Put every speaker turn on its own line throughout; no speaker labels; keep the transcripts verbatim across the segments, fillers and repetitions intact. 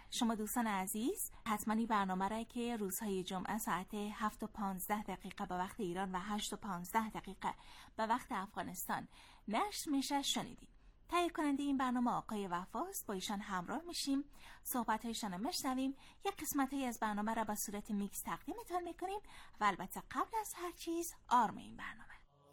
شما دوستان عزیز حتما این برنامه را که روزهای جمعه ساعت هفت و پانزده دقیقه به وقت ایران و هشت و پانزده دقیقه به وقت افغانستان نشر میشه شنیدید. تهیه کننده این برنامه آقای وفاست. با ایشان همراه میشیم، صحبت‌هایشان رو میشنویم، یک قسمتی از برنامه را به صورت میکس تقدیمتون میکنیم و البته قبل از هر چیز آرم این برنامه.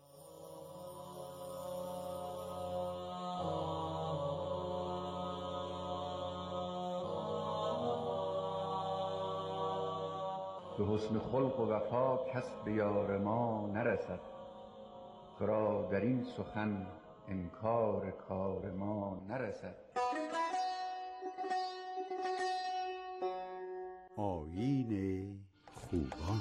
به حسن خلق و وفا کس به یار ما نرسد، ترا در این سخن انکار کار ما نرسد.
آیین خوبان.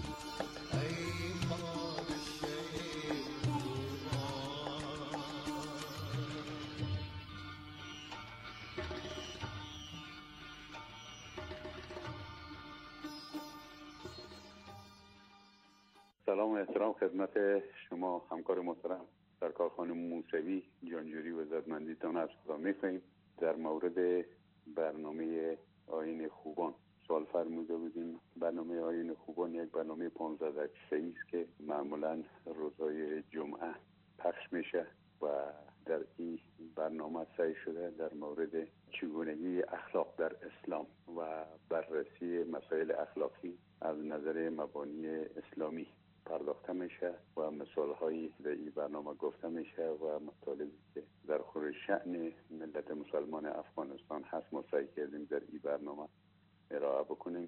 سلام و احترام خدمت شما همکار محترم در کارخانه موسوی جانجوری و زدمندیتان عرض سلام می‌کنیم. در مورد برنامه آیین خوبان سوال فرموده بودیم. برنامه آیین خوبان یک برنامه پانزده دقیقه‌ای است که معمولا روزهای جمعه پخش میشه و در این برنامه سعی شده در مورد چگونگی اخلاق در اسلام و بررسی مسائل اخلاقی از نظر مبانی اسلامی پرداخته میشه و مثالهایی در این برنامه گفته میشه و مطالبی که در خور شأن ملت مسلمان افغانستان هست ما سعی کردیم در این برنامه ارائه بکنیم.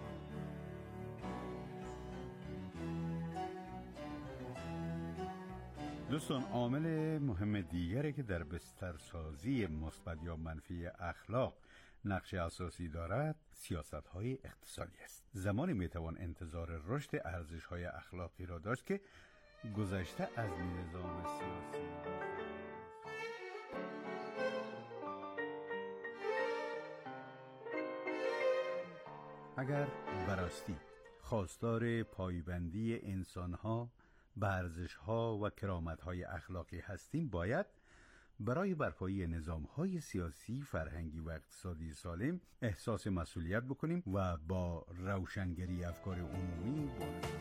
دوستان، عامل مهم دیگری که در بسترسازی مثبت یا منفی اخلاق نقش اساسی دارد سیاست‌های اقتصادی است. زمانی میتوان انتظار رشد ارزش‌های اخلاقی را داشت که گذشته از نظام سیاسی اگر براستی خواستار پایبندی انسان‌ها به ارزش‌ها و کرامت‌های اخلاقی هستیم، باید برای برپایی نظام‌های سیاسی، فرهنگی و اقتصادی سالم احساس مسئولیت بکنیم و با روشنگری افکار عمومی باشیم.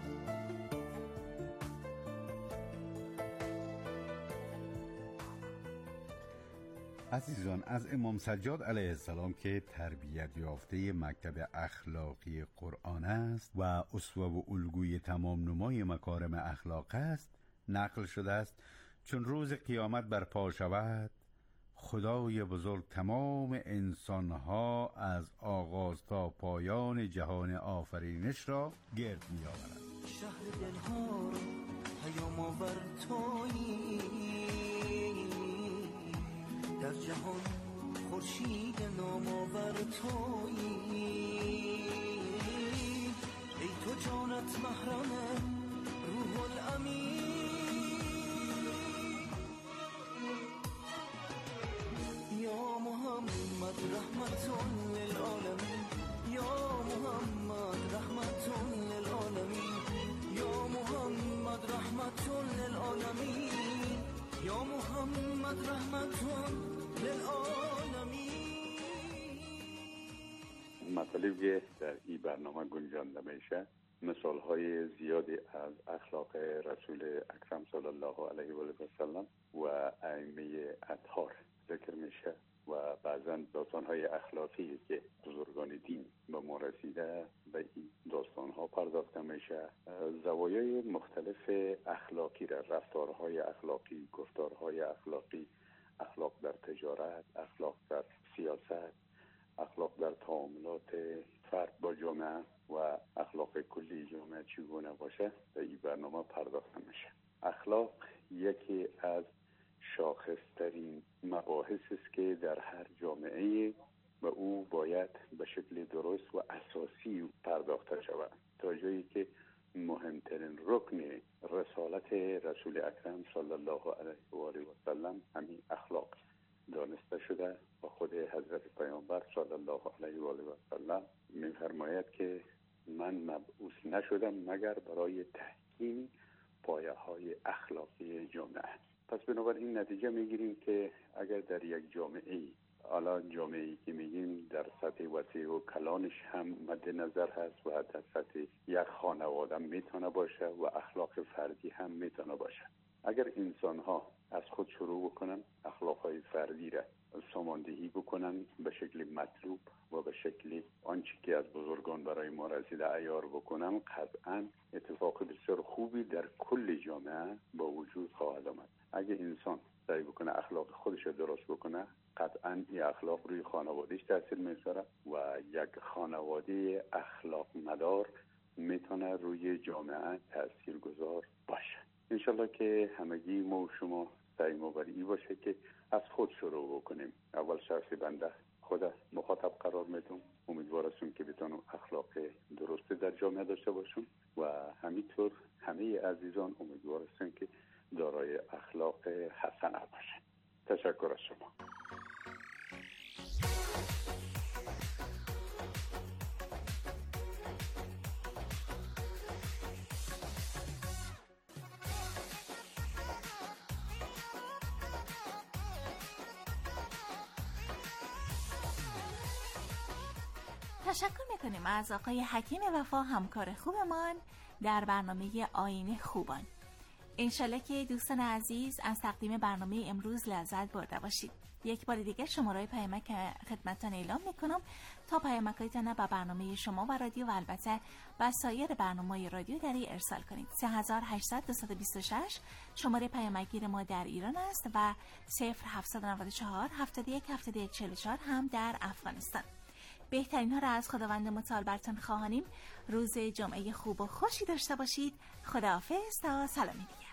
عزیزان، از امام سجاد علیه السلام که تربیت یافته مکتب اخلاقی قرآن است و اسوه و الگوی تمام نمای مکارم اخلاق است نقل شده است چون روز قیامت برپا شود، خدای بزرگ تمام انسانها از آغاز تا پایان جهان آفرینش را گرد می آورد.
شهر دلها رو پیام آور تویی، در جهان خورشید نام آور تویی، ای تو جانت محرم روح الامین، یا محمد رحمت للعالمین، یا محمد رحمت للعالمین، یا محمد رحمت للعالمین، یا محمد رحمت للعالمین.
مطالبی که در این برنامه گنجانده میشه مثال های زیادی از اخلاق رسول اکرم صلی الله علیه و آله و سلم و ائمه اطهار ذکر میشه و بعضا داستان های اخلاقی که بزرگان دین به ما رسیده به این داستان ها پرداخته میشه. زوایای مختلف اخلاقی را، رفتارهای اخلاقی، گفتارهای اخلاقی، اخلاق در تجارت، اخلاق در سیاست، اخلاق در تعاملات فرد با جامعه و اخلاق کلی جامعه چگونه باشه در این برنامه پرداخته میشه. اخلاق یکی از شاخصترین مباحث است که در هر جامعه و او باید به شکل درست و اساسی پرداخته شود تا جایی که مهمترین رکن رسالت رسول اکرم صلی الله علیه و آله و سلم همین اخلاق دانسته شده و خود حضرت پیامبر صلی الله علیه و آله و سلم می‌فرماید که من مبعوث نشدم مگر برای تحکیم پایه‌های اخلاقی جامعه. پس بنابراین نتیجه میگیریم که اگر در یک جامعه حالا جامعه‌ای که میگیم در سطح وسیع و کلانش هم مد نظر هست و در سطح یک خانواده میتونه باشه و اخلاق فردی هم میتونه باشه. اگر انسان ها از خود شروع بکنن اخلاقهای فردی را ساماندهی بکنن به شکل مطلوب و به شکل آنچه که از بزرگان برای ما رسیده عیار بکنن، قطعا اتفاق بسیار خوبی در کل جامعه با وجود خواهد آمد. اگه انسان سعی بکنه اخلاق خودش رو درست بکنه، قطعا این اخلاق روی خانوادهش تاثیر میذاره و یک خانواده اخلاق مدار میتونه روی جامعه تاثیرگذار باشه. انشالله که همگی ما و شما سعی ما بر این باشه که از خود شروع بکنیم. اول شخصی بنده خود مخاطب قرار میدم. امیدوار هستم که بتونم اخلاق درست در جامعه داشته باشم و همینطور همه عزیزان امیدوار هستن که دارای اخلاق حسنه باشن. تشکر از شما.
تشکر میکنیم از آقای حکیم وفا، همکار خوبمان در برنامه آینه خوبان. انشالله که دوستان عزیز از تقدیم برنامه امروز لذت برده باشید. یک بار دیگه شماره پیامک خدمتتان اعلام میکنم تا پیامکایتان به برنامه شما و رادیو و البته و سایر برنامه‌های رادیو دری ارسال کنید. سه هزار و هشتصد و بیست و شش شماره پیامکگیر ما در ایران است و صفر هفتصد و نود و چهار هفتاد و یک هفتاد و یک چهل و چهار هم در افغانستان. بهترین ها را از خداوند متعال برتان خواهانیم. روز جمعه خوب و خوشی داشته باشید. خداحافظ تا سلامی دیگر.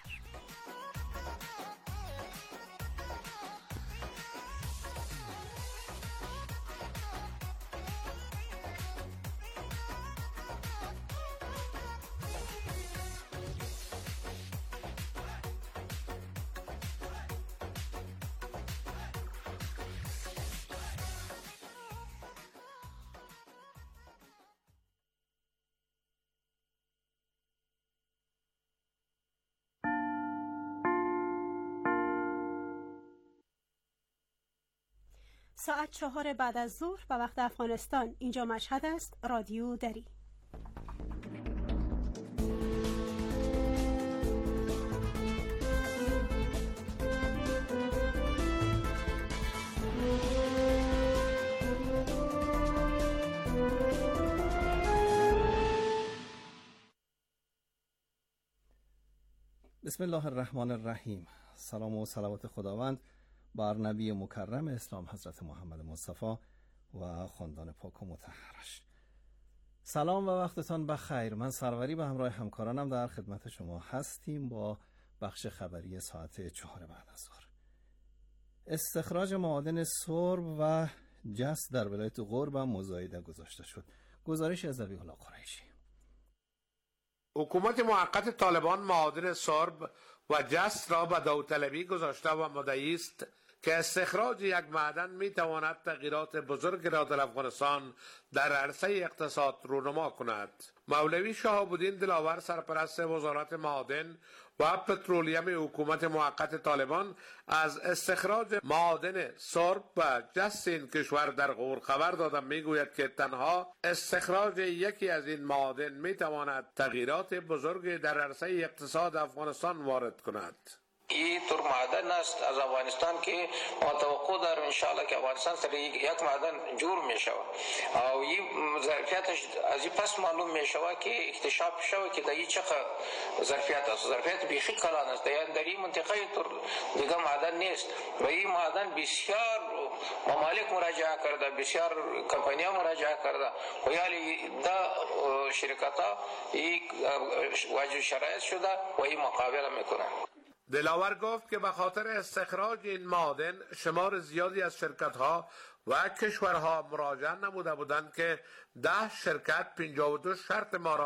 ساعت چهار بعد از ظهر به وقت افغانستان. اینجا مشهد است. رادیو دری.
بسم الله الرحمن الرحیم. سلام و صلوات خداوند بر نبی مکرم اسلام حضرت محمد مصطفی و خاندان پاک و مطهرش. سلام و وقتتان بخیر. من سروری به همراه همکارانم در خدمت شما هستیم با بخش خبری ساعت چهار بعد از ظهر. استخراج معادن سرب و جس در ولایت غور به مزایده گذاشته شد. گزارش از ذبیح الله قریشی.
حکومت موقت طالبان معادن سرب و جس را به داوطلبی گذاشته و مدعی است که استخراج یک معدن می تواند تغییرات بزرگ را در افغانستان در عرصه اقتصاد رونما کند. مولوی شهاب الدین دلاور سرپرست وزارت معادن و پترولیم حکومت موقت طالبان از استخراج معادن سرب و جس این کشور در غور خبر داده میگوید که تنها استخراج یکی از این معادن می تواند تغییرات بزرگ در عرصه اقتصاد افغانستان وارد کند.
این طور معدن است از افغانستان که ما توقع داریم انشاءالله که افغانستان سر یک معدن جور می شود و این ظرفیتش از این پس معلوم می شود که اکتشاف شود که در این چقدر ظرفیت است. ظرفیت بیخی کلان است. در این منطقه طور دیگه معدن نیست و این معدن بسیار ممالک مراجعه کرده، بسیار کمپانی ها مراجعه کرده و یعنی دا شرکت ها این واجب شرایط شده و این مقابله میکنن.
دلاور گفت که به خاطر استخراج این معادن شمار زیادی از شرکت‌ها و کشورها مراجعه نموده بودند که ده شرکت پنجاه و دو شرط ما را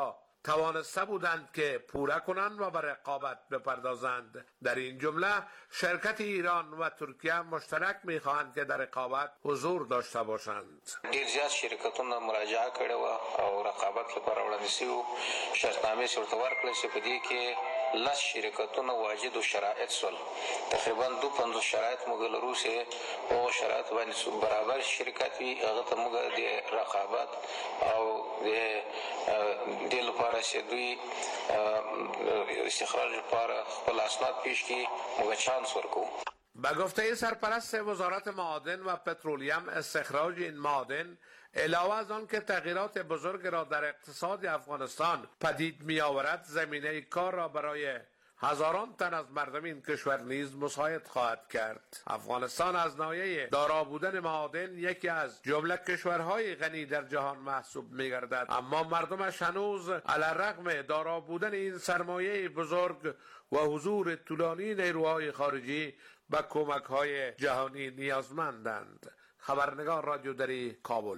توانسته بودند که پوره کنند و به رقابت بپردازند. در این جمله شرکت ایران و ترکیه مشترک می‌خواهند که در رقابت حضور داشته باشند.
ډیر زیات شرکتونه مراجعه کړې و او رقابت لپاره وړاندې شوي شرطنامې ورته ورکړل چې په دې کې لس شرکتونه واجد و شرایط سول. تقریبا دو پنځوس شرایط موږ لرو چې او شرایط باندې برابر شرکت وي هغه ته موږ د رقابت او د د لپاره چې دوی استخراج لپاره خپل اسناد پیش کړي موږ چانس ورکو.
به گفته سرپرست وزارت معادن و پترولیم، استخراج این معادن علاوه از آن که تغییرات بزرگ را در اقتصاد افغانستان پدید می آورد، زمینه کار را برای هزاران تن از مردم این کشور نیز مساعد خواهد کرد. افغانستان از ناحیه دارا بودن معادن یکی از جمله کشورهای غنی در جهان محسوب می گردد، اما مردمش هنوز علیرغم دارا بودن این سرمایه بزرگ و حضور طولانی نیروهای خارجی به کمک‌های جهانی نیازمندند. خبرنگار رادیو دری، کابل.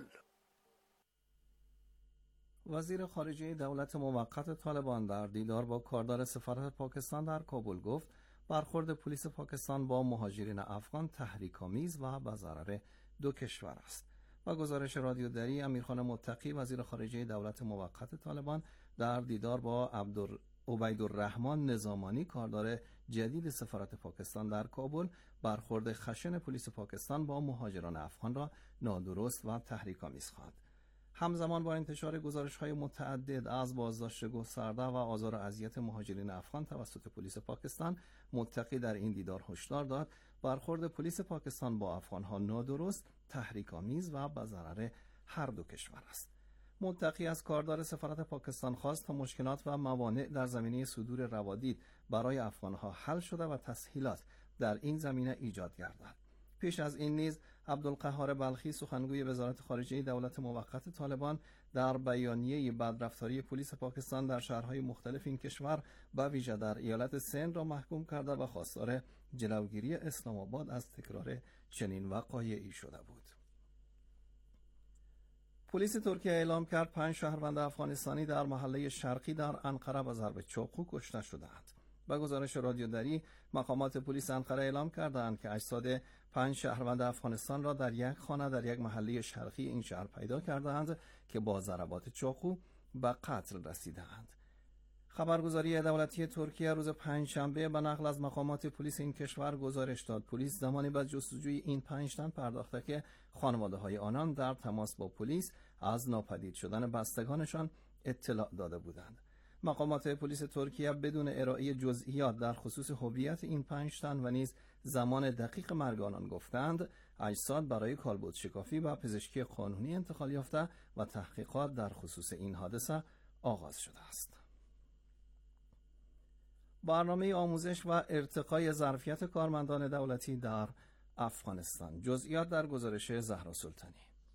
وزیر خارجه دولت موقت طالبان در دیدار با کاردار سفارت پاکستان در کابل گفت برخورد پلیس پاکستان با مهاجرین افغان تحریک‌آمیز و به ضرر دو کشور است. و گزارش رادیو دری، امیرخان متقی وزیر خارجه دولت موقت طالبان در دیدار با عبدالر عبیدالرحمن نظامانی کاردار جدید سفارت پاکستان در کابل برخورد خشن پلیس پاکستان با مهاجران افغان را نادرست و تحریک‌آمیز خواند. همزمان با انتشار گزارش‌های متعدد از بازداشت گسترده و آزار و اذیت مهاجرین افغان توسط پلیس پاکستان، متقی در این دیدار هشدار داد برخورد پلیس پاکستان با افغان‌ها نادرست، تحریک‌آمیز و به ضرر هر دو کشور است. متقی از کاردار سفارت پاکستان خواست تا مشکلات و موانع در زمینه صدور روادید برای افغان‌ها حل شده و تسهیلات در این زمینه ایجاد گردد. پیش از این نیز عبدالقهار بلخی سخنگوی وزارت خارجه دولت موقت طالبان در بیانیه بدرفتاری پلیس پاکستان در شهرهای مختلف این کشور به ویژه در ایالت سند را محکوم کرده و خواستار جلوگیری اسلام آباد از تکرار چنین وقایعی شده بود. پلیس ترکیه اعلام کرد پنج شهروند افغانستانی در محله شرقی در انقره به ضرب چاقو کشته شدند. با گزارش رادیو دری، مقامات پلیس انقره اعلام کردند که اجساد پنج شهروند افغانستان را در یک خانه در یک محله شرقی این شهر پیدا کردند که با ضربات چاقو به قتل رسیدند. خبرگزاری دولتی ترکیه روز پنجشنبه به نقل از مقامات پلیس این کشور گزارش داد پلیس زمانی به جستجوی این پنج تن پرداخته که خانواده‌های آنان در تماس با پلیس از ناپدید شدن بستگانشان اطلاع داده بودند. مقامات پلیس ترکیه بدون ارائه جزئیات در خصوص هویت این پنج تن و نیز زمان دقیق مرگ آنان گفتند اجساد برای کالبد شکافی و پزشکی قانونی انتقال یافته و تحقیقات در خصوص این حادثه آغاز شده است. برنامه آموزش و ارتقای ظرفیت کارمندان دولتی در افغانستان. جزئیات در گزارش زهرا سلطانی.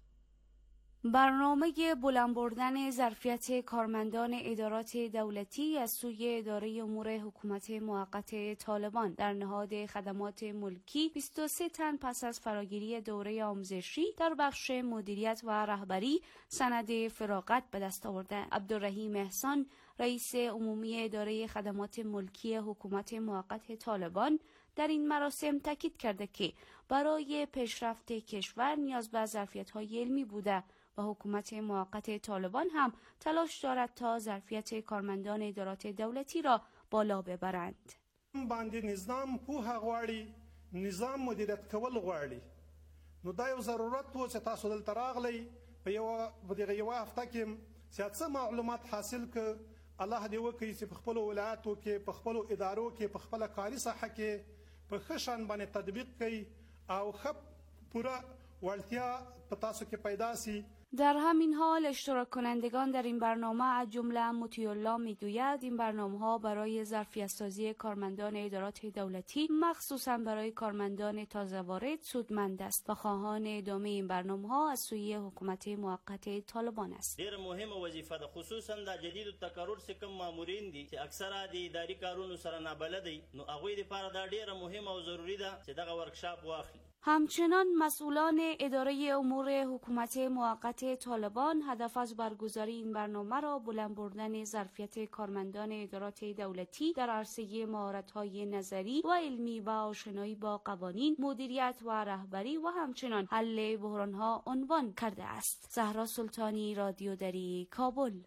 برنامه بلند بردن ظرفیت کارمندان ادارات دولتی از سوی اداره امور حکومت موقت طالبان در نهاد خدمات ملکی بیست و سه تن پس از فراگیری دوره آموزشی در بخش مدیریت و رهبری سند فراغت به دست آورده. عبدالرحیم احسان رئیس عمومی اداره خدمات ملکی حکومت موقت طالبان در این مراسم تاکید کرده که برای پیشرفت کشور نیاز به ظرفیت‌های علمی بوده و حکومت موقت طالبان هم تلاش دارد تا ظرفیت کارمندان ادارات دولتی را بالا ببرند.
باندې نظام پوهه غواړي، نظام مدیریت کول غواړي. نو دا یو ضرورت و چې تاسو دلته راغلی په یو په دغه یو هفته کې سیاست معلومات حاصل ک الله دې وکړي چې په خپل ولایتو کې په خپل ادارو کې په خپل کاري ساحه کې په خشن باندې تطبیق کړي او خپ پورا وړتیا په تاسو کې پیدا سي.
در همین حال اشتراک کنندگان در این برنامه از جمله مطیع الله میگوید این برنامه‌ها برای ظرفیت سازی کارمندان ادارات دولتی مخصوصا برای کارمندان تازه وارد سودمند است و خواهان ادامه این برنامه‌ها از سوی حکومت موقت طالبان است.
ډیر مهمه وظیفه ده خصوصا د جدید التکرر څخه مامورین دي چې اکثره د اداري کارونو سره نابلد دي نو هغه لپاره دا ډیره مهمه او ضروری ده چې دغه ورکشاپ واخلي.
همچنان مسئولان اداره امور حکومت موقت طالبان هدف از برگزاری این برنامه را بلند بردن ظرفیت کارمندان ادارات دولتی در عرصه مهارت‌های نظری و علمی و آشنایی با قوانین، مدیریت و رهبری و همچنان حل بحران‌ها عنوان کرده است. زهرا سلطانی، رادیو دری، کابل.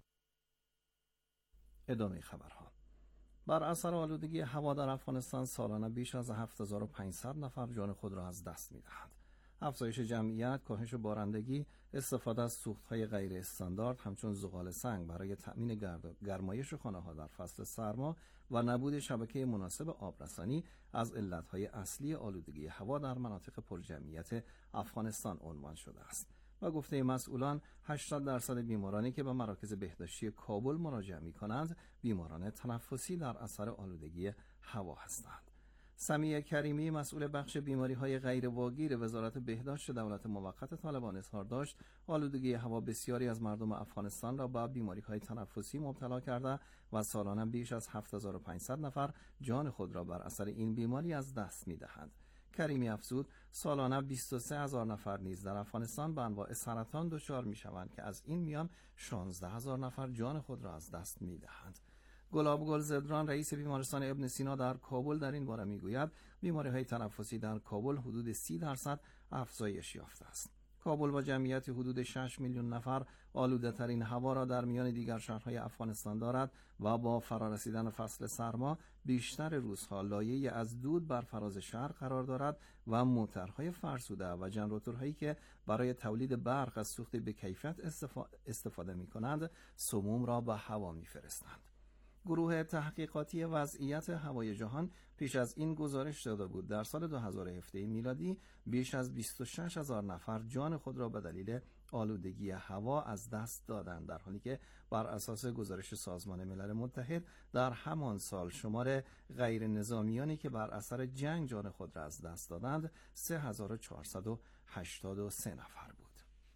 ادامه خبرها. بر اثر آلودگی هوا در افغانستان سالانه بیش از هفت هزار و پانصد نفر جان خود را از دست می‌دهند. افزایش جمعیت، کاهش بارندگی، استفاده از سوخت‌های غیر استاندارد همچون زغال سنگ برای تأمین گرمایش خانه‌ها در فصل سرما و نبود شبکه مناسب آبرسانی از علت‌های اصلی آلودگی هوا در مناطق پرجمعیت افغانستان عنوان شده است. و گفته مسئولان هشتاد درصد بیمارانی که به مراکز بهداشتی کابل مراجعه می‌کنند بیماران تنفسی در اثر آلودگی هوا هستند. سمیه کریمی مسئول بخش بیماری‌های غیر واگیر وزارت بهداشت دولت موقت طالبان اظهار داشت آلودگی هوا بسیاری از مردم افغانستان را به بیماری‌های تنفسی مبتلا کرده و سالانه بیش از هفت هزار و پانصد نفر جان خود را بر اثر این بیماری از دست می‌دهند. کریمی افزود سالانه بیست و سه هزار نفر نیز در افغانستان به انواع سرطان دچار می‌شوند که از این میان شانزده هزار نفر جان خود را از دست می‌دهند. گلاب گلزدران رئیس بیمارستان ابن سینا در کابل در این باره میگوید بیماری‌های تنفسی در کابل حدود سی درصد افزایش یافته است. کابل با جمعیت حدود شش میلیون نفر آلوده‌ترین هوا را در میان دیگر شهرهای افغانستان دارد و با فرارسیدن فصل سرما بیشتر روزها لایه‌ای از دود بر فراز شهر قرار دارد و موتورهای فرسوده و جنراتورهایی که برای تولید برق از سوخت به کیفیت استفاده می‌کنند سموم را به هوا می‌فرستند. گروه تحقیقاتی وضعیت هوای جهان پیش از این گزارش داده بود در سال دو هزار و هفده میلادی بیش از بیست و شش هزار نفر جان خود را به دلیل آلودگی هوا از دست دادند، در حالی که بر اساس گزارش سازمان ملل متحد در همان سال شمار غیر نظامیانی که بر اثر جنگ جان خود را از دست دادند سه هزار و چهارصد و هشتاد و سه نفر بود.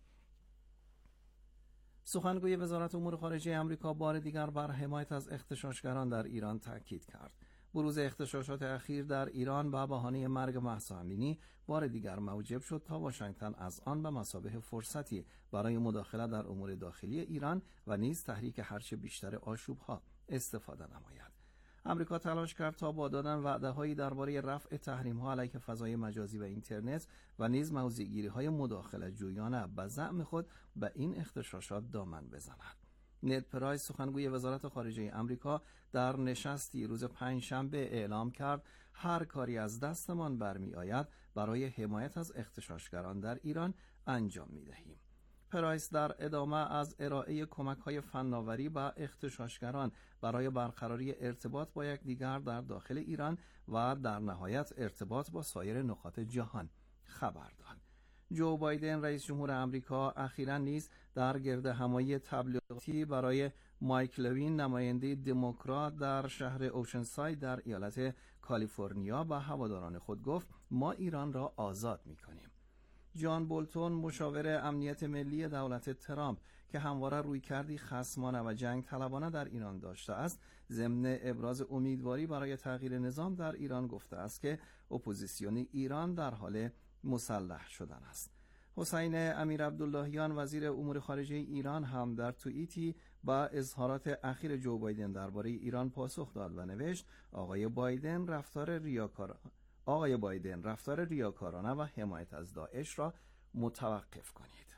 سخنگوی وزارت امور خارجه آمریکا بار دیگر بر حمایت از اغتشاشگران در ایران تاکید کرد. بروز اغتشاشات اخیر در ایران به بهانه مرگ مهسا امینی بار دیگر موجب شد تا واشنگتن از آن به مثابه فرصتی برای مداخله در امور داخلی ایران و نیز تحریک هرچه بیشتر آشوب‌ها استفاده نماید. آمریکا تلاش کرد تا با دادن وعده‌هایی درباره رفع تحریم‌ها علیه فضای مجازی و اینترنت و نیز موضع‌گیری‌های مداخله جویانه به زعم خود به این اغتشاشات دامن بزند. نید پرایس سخنگوی وزارت خارجه آمریکا در نشستی روز پنجشنبه اعلام کرد هر کاری از دستمان برمی آید برای حمایت از اغتشاشگران در ایران انجام می دهیم. پرایس در ادامه از ارائه کمک‌های فناوری به اغتشاشگران برای برقراری ارتباط با یکدیگر در داخل ایران و در نهایت ارتباط با سایر نقاط جهان خبر داد. جو بایدن رئیس جمهور آمریکا اخیراً نیز در گردهمایی تبلیغاتی برای مایک لوین نماینده دموکرات در شهر اوشنساید در ایالت کالیفرنیا به هواداران خود گفت ما ایران را آزاد می‌کنیم. جان بولتون مشاور امنیت ملی دولت ترامپ که همواره رویکردی خصمانه و جنگ طلبانه در ایران داشته است ضمن ابراز امیدواری برای تغییر نظام در ایران گفته است که اپوزیسیون ایران در حال مسلح شدن است. حسین امیر عبداللهیان وزیر امور خارجه ایران هم در توییتی با اظهارات اخیر جو بایدن درباره ایران پاسخ داد و نوشت آقای بایدن رفتار ریاکار آقای بایدن رفتار ریاکارانه و حمایت از داعش را متوقف کنید.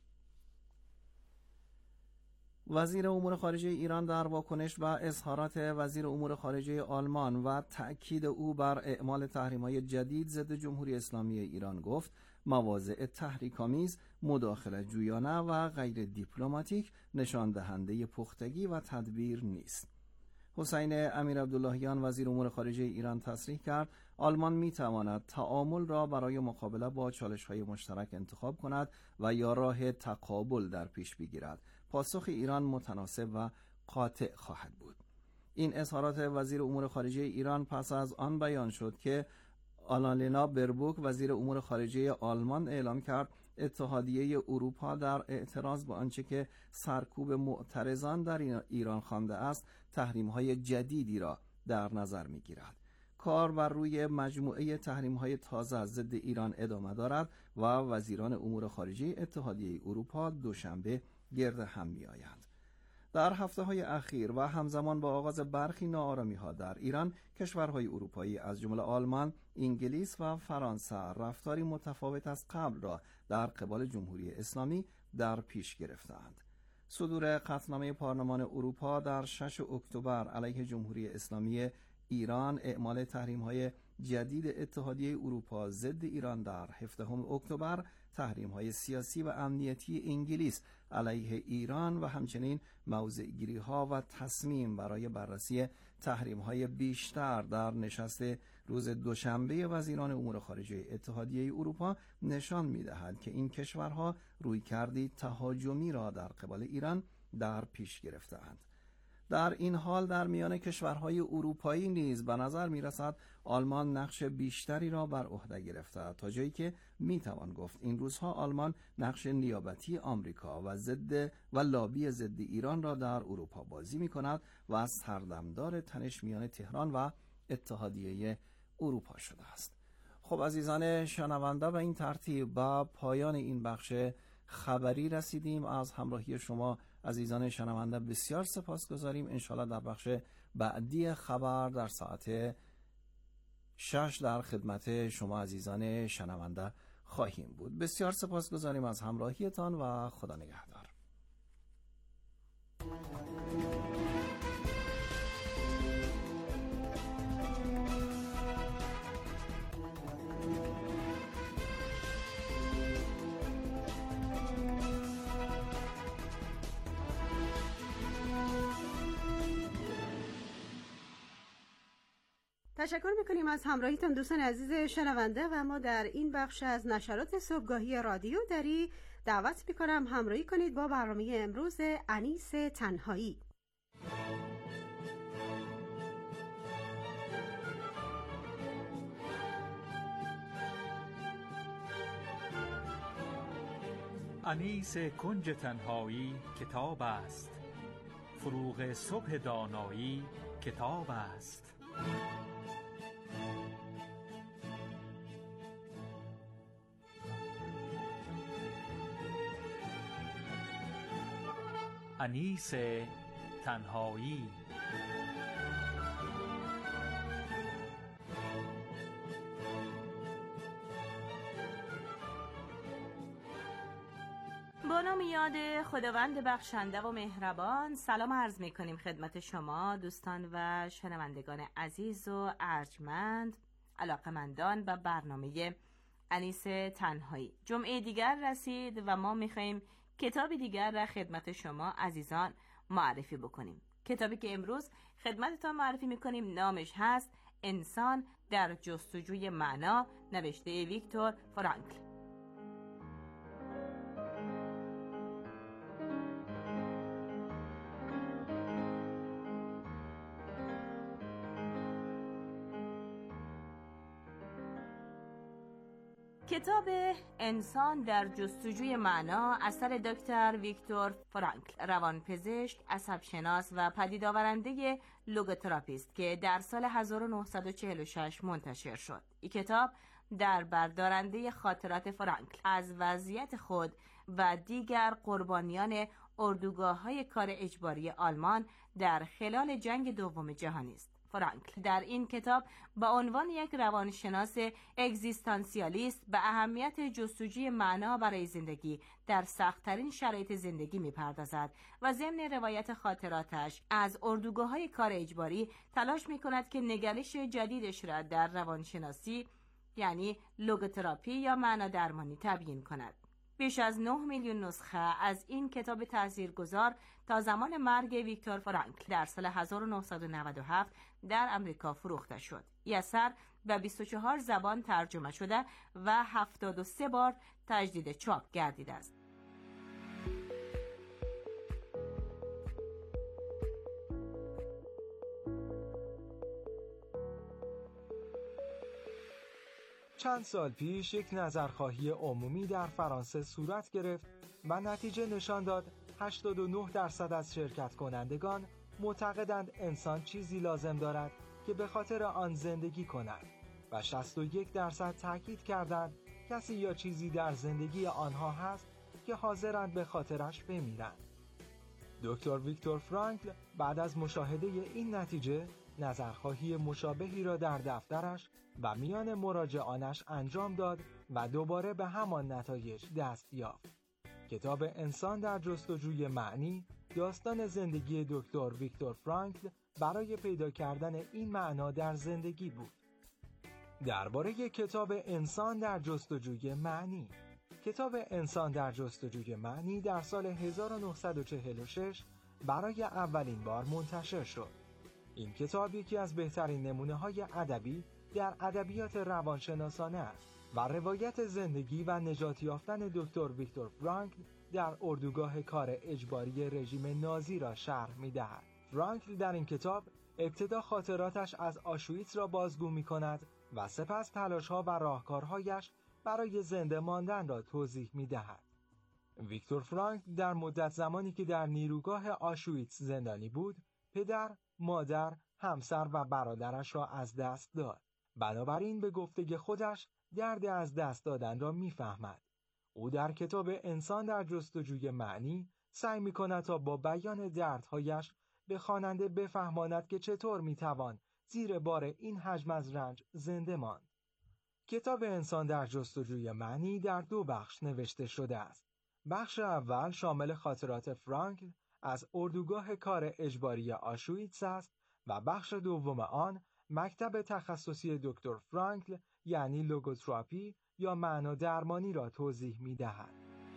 وزیر امور خارجه ایران در واکنش به اظهارات وزیر امور خارجه آلمان و تأکید او بر اعمال تحریم‌های جدید ضد جمهوری اسلامی ایران گفت مواضع تحریک‌آمیز، مداخله جویانه و غیر دیپلماتیک نشان دهنده پختگی و تدبیر نیست. حسین امیر عبداللهیان وزیر امور خارجه ایران تصریح کرد آلمان می‌تواند تعامل را برای مقابله با چالش‌های مشترک انتخاب کند و یا راه تقابل در پیش بگیرد. پاسخ ایران متناسب و قاطع خواهد بود. این اظهارات وزیر امور خارجه ایران پس از آن بیان شد که آنالینا بربوک وزیر امور خارجه آلمان اعلام کرد اتحادیه اروپا در اعتراض به آنچه که سرکوب معترضان در ایران خوانده است تحریم‌های جدیدی را در نظر می‌گیرد. کار بر روی مجموعه تحریم‌های تازه ضد ایران ادامه دارد و وزیران امور خارجه اتحادیه اروپا دوشنبه گرد هم می‌آیند. در هفته‌های اخیر و همزمان با آغاز برخی ناآرامی‌ها در ایران، کشورهای اروپایی از جمله آلمان، انگلیس و فرانسه رفتاری متفاوت از قبل را در قبال جمهوری اسلامی در پیش گرفتند. صدور قطعنامه پارلمان اروپا در ششم اکتبر علیه جمهوری اسلامی ایران، اعمال تحریم‌های جدید اتحادیه اروپا ضد ایران در هفدهم اکتبر، تحریم‌های سیاسی و امنیتی انگلیس علیه ایران و همچنین موضع‌گیری‌ها و تصمیم برای بررسی تحریم‌های بیشتر در نشست روز دوشنبه وزیران امور خارجه اتحادیه اروپا نشان می‌دهد که این کشورها رویکردی تهاجمی را در قبال ایران در پیش گرفته‌اند. در این حال در میان کشورهای اروپایی نیز به نظر می‌رسد آلمان نقش بیشتری را بر عهده گرفته، تا جایی که میتوان گفت این روزها آلمان نقش نیابتی آمریکا و ضد و لابی ضد ایران را در اروپا بازی می‌کند و از سردمدار تنش میان تهران و اتحادیه اروپا شده است. خب عزیزان شنونده، به این ترتیب با پایان این بخش خبری رسیدیم. از همراهی شما عزیزان شنونده بسیار سپاسگزاریم. انشالله در بخش بعدی خبر در ساعت شش در خدمت شما عزیزان شنونده خواهیم بود. بسیار سپاسگزاریم از همراهیتان و خدا نگهدار.
تشکر میکنیم از همراهیتان دوستان عزیز شنونده و ما در این بخش از نشرات صبحگاهی رادیو دری دعوت میکنم همراهی کنید با برنامه امروز انیس تنهایی.
انیس کنج تنهایی کتاب است، فروغ صبح دانایی کتاب است. انیس تنهایی.
با نام یاد خداوند بخشنده و مهربان، سلام عرض می کنیم خدمت شما دوستان و شنوندگان عزیز و ارجمند، علاقمندان به برنامه انیس تنهایی. جمعه دیگر رسید و ما می خواهیم کتاب دیگر را خدمت شما عزیزان معرفی بکنیم. کتابی که امروز خدمتتان معرفی می کنیم نامش هست انسان در جستجوی معنا، نوشته ویکتور فرانکل. کتاب انسان در جستجوی معنا اثر دکتر ویکتور فرانکل، روانپزشک، عصبشناس و پدیدآورنده لوگوتراپیست که در سال هزار و نهصد و چهل و شش منتشر شد. این کتاب در بردارنده خاطرات فرانکل از وضعیت خود و دیگر قربانیان اردوگاه‌های کار اجباری آلمان در خلال جنگ دوم جهانی است. فرانکل در این کتاب با عنوان یک روانشناس اگزیستانسیالیست به اهمیت جستجوی معنا برای زندگی در سخت‌ترین شرایط زندگی می‌پردازد و ضمن روایت خاطراتش از اردوگاه‌های کار اجباری تلاش می‌کند که نگرش جدیدش را در روانشناسی یعنی لوگوتراپی یا معنا درمانی تبیین کند. بیش از نه میلیون نسخه از این کتاب تاثیرگذار تا زمان مرگ ویکتور فرانکل در سال هزار و نهصد و نود و هفت در امریکا فروخته شد. این اثر به بیست و چهار زبان ترجمه شده و هفتاد و سه بار تجدید چاپ گردیده است.
چند سال پیش یک نظرخواهی عمومی در فرانسه صورت گرفت و نتیجه نشان داد هشتاد و نه درصد از شرکت کنندگان معتقدند انسان چیزی لازم دارد که به خاطر آن زندگی کند و شصت و یک درصد تاکید کردند کسی یا چیزی در زندگی آنها هست که حاضرند به خاطرش بمیرند. دکتر ویکتور فرانکل بعد از مشاهده این نتیجه نظرخواهی مشابهی را در دفترش و میان مراجعانش انجام داد و دوباره به همان نتایج دست یافت. کتاب انسان در جستجوی معنی داستان زندگی دکتر ویکتور فرانکل برای پیدا کردن این معنا در زندگی بود. درباره کتاب انسان در جستجوی معنی. کتاب انسان در جستجوی معنی در سال هزار و نهصد و چهل و شش برای اولین بار منتشر شد. این کتاب یکی از بهترین نمونه‌های ادبی در ادبیات روانشناسانه است و روایت زندگی و نجات یافتن دکتر ویکتور فرانکل در اردوگاه کار اجباری رژیم نازی را شرح می‌دهد. فرانکل در این کتاب ابتدا خاطراتش از آشویتس را بازگو می‌کند و سپس تلاش‌ها و راهکارهایش برای زنده ماندن را توضیح می‌دهد. ویکتور فرانکل در مدت زمانی که در نیروگاه آشویتس زندانی بود، پدر، مادر، همسر و برادرش را از دست داد. بنابراین به گفته خودش درد از دست دادن را می‌فهمد. او در کتاب انسان در جستجوی معنی سعی می‌کند تا با بیان دردهایش به خواننده بفهماند که چطور می‌توان زیر بار این حجم از رنج زنده ماند. کتاب انسان در جستجوی معنی در دو بخش نوشته شده است. بخش اول شامل خاطرات فرانکل از اردوگاه کار اجباری آشویتس است و بخش دوم آن مکتب تخصصی دکتر فرانکل یعنی لوگوتراپی یا معنا درمانی را توضیح می دهد.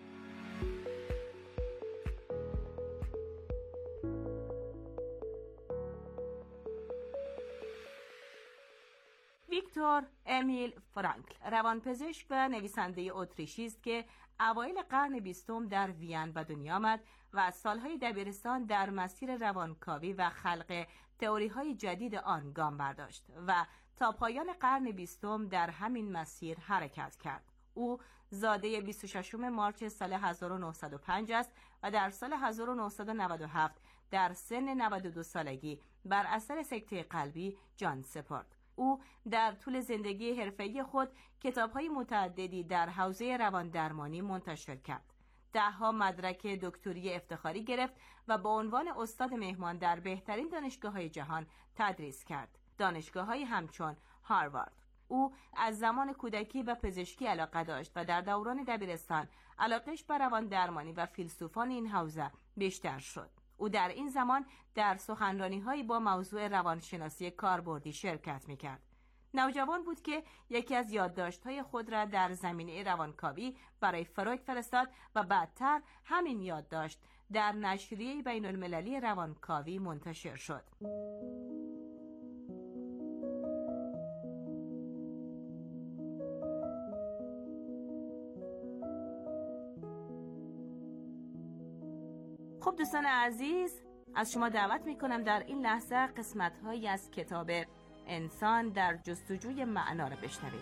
ویکتور امیل فرانکل روانپزشک و نویسنده اتریشی است که اوایل قرن بیستم در وین به دنیا آمد و از سالهای دبیرستان در مسیر روانکاوی و خلق تئوری‌های جدید آن گام برداشت و تا پایان قرن بیستم در همین مسیر حرکت کرد. او زاده بیست و ششم مارچ سال هزار و نهصد و پنج است و در سال هزار و نهصد و نود و هفت در سن نود و دو سالگی بر اثر سکته قلبی جان سپرد. او در طول زندگی حرفه‌ای خود کتاب‌های متعددی در حوزه رواندرمانی منتشر کرد. ده‌ها مدرک دکتری افتخاری گرفت و با عنوان استاد مهمان در بهترین دانشگاه‌های جهان تدریس کرد. دانشگاه‌هایی همچون هاروارد. او از زمان کودکی به پزشکی علاقه داشت و در دوران دبیرستان علاقه‌اش به رواندرمانی و فیلسوفان این حوزه بیشتر شد. او در این زمان در سخنرانی‌هایی با موضوع روانشناسی کاربردی شرکت می‌کرد. نوجوان بود که یکی از یادداشت‌های خود را در زمینه روانکاوی برای فروید فرستاد و بعدتر همین یادداشت در نشریه بین‌المللی روانکاوی منتشر شد. خب دوستان عزیز، از شما دعوت میکنم در این لحظه قسمت‌هایی از کتاب انسان در جستجوی معنا را بشنوید.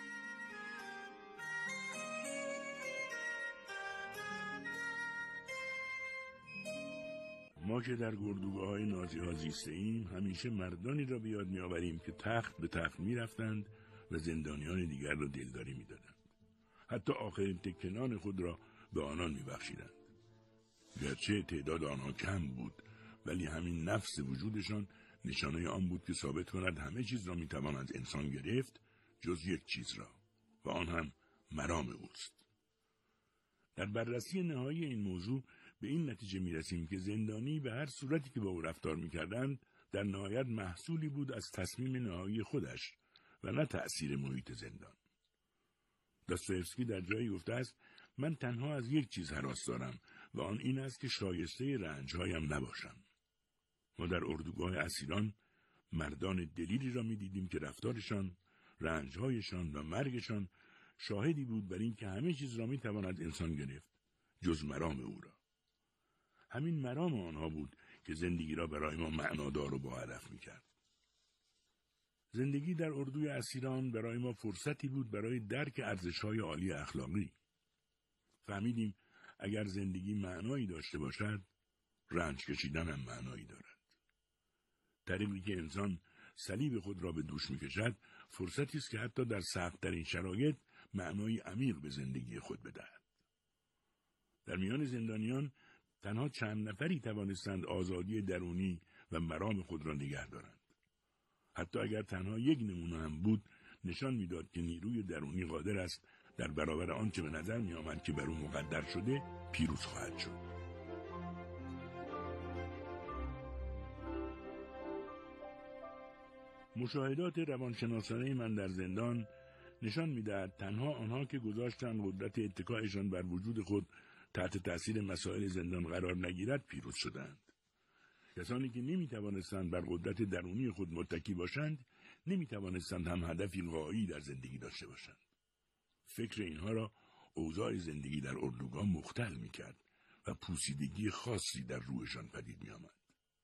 ما که در گردوگاه‌های نازی‌ها زیسته‌ایم همیشه مردانی را به یاد می‌آوریم که تخت به تخت می‌رفتند و زندانیان دیگر را دلداری می‌دادند. حتی آخرین تکنان خود را به آنان می‌بخشیدند. گرچه تعداد آنها کم بود، ولی همین نفس وجودشان نشانه آن بود که ثابت کند همه چیز را میتوان از انسان گرفت جز یک چیز را و آن هم مرام اوست. در بررسی نهایی این موضوع به این نتیجه میرسیم که زندانی به هر صورتی که با او رفتار میکردند در نهایت محصولی بود از تصمیم نهایی خودش و نه تأثیر محیط زندان. داستایوفسکی در جایی گفته است من تنها از یک چیز هراس دارم و آن این است که شایسته رنجهایم نباشم. ما در اردوگاه اسیران مردان دلیری را می دیدیم که رفتارشان، رنجهایشان و مرگشان شاهدی بود بر این که همه چیز را می توان از انسان گرفت جز مرام او را. همین مرام آنها بود که زندگی را برای ما معنادار و با هدف می کرد. زندگی در اردوی اسیران برای ما فرصتی بود برای درک ارزش‌های عالی اخلاقی. فهمیدیم اگر زندگی معنایی داشته باشد، رنج کشیدن هم معنایی دارد. طریقی که انسان صلیب خود را به دوش می‌کشد، فرصتی است که حتی در سخت‌ترین شرایط معنای عمیق به زندگی خود بدهد. در میان زندانیان تنها چند نفری توانستند آزادی درونی و مرام خود را نگه دارند. حتی اگر تنها یک نمونه هم بود، نشان می‌داد که نیروی درونی قادر است در برابر آنچه به نظر می‌آمد که بر او مقدر شده پیروز خواهد شد. مشاهدات روانشناسانه من در زندان نشان می‌دهد تنها آنها که گذاشتند قدرت اتکایشان بر وجود خود تحت تأثیر مسائل زندان قرار نگیرد پیروز شدند. کسانی که نمی‌توانستند بر قدرت درونی خود متکی باشند، نمی‌توانستند هم هدفی غایی در زندگی داشته باشند. فکر اینها را اوضاع زندگی در اردوگاه مختل می‌کرد و پوسیدگی خاصی در روحشان پدید می‌آمد.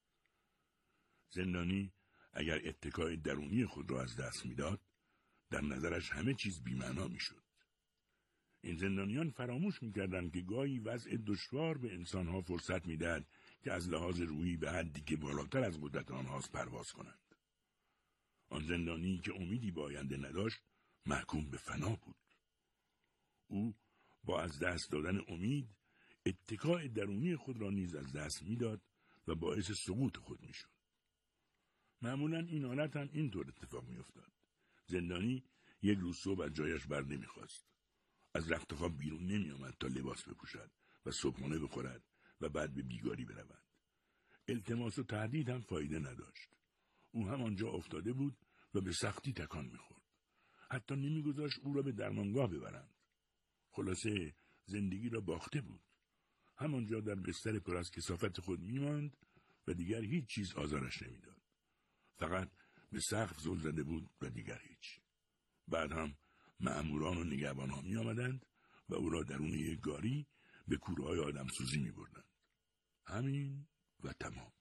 زندانی اگر اتکای درونی خود را از دست می‌داد، در نظرش همه چیز بی‌معنا می‌شد. این زندانیان فراموش می‌کردند که گاهی وضع دشوار به انسان‌ها فرصت می‌دهد که از لحاظ روحی به حدی که بالاتر از قدرت آنهاست پرواز کنند. آن زندانی که امیدی به آینده نداشت، محکوم به فنا بود. او با از دست دادن امید، اتکای درونی خود را نیز از دست می‌داد و باعث سقوط خود می‌شد. معمولاً این حالت هم اینطور اتفاق می‌افتاد. زندانی یک روز صبح از جایش بر نمی‌خاست. از رخت خواب بیرون نمی‌آمد تا لباس بپوشد و صبحانه بخورد و بعد به بیگاری برود. التماس و تهدید هم فایده نداشت. او همانجا افتاده بود و به سختی تکان می‌خورد. حتی نمی‌گذاشت او را به درمانگاه ببرند. خلاصه زندگی را باخته بود. همانجا در بستر پر از کثافت خود می‌ماند و دیگر هیچ چیز آزارش نمی‌داد. فقط به سقف زل زده بود و دیگر هیچ. بعد هم مأموران و نگهبان‌ها می‌آمدند و او را درون یک گاری به کوره‌های آدمسوزی می‌بردند. همین و تمام.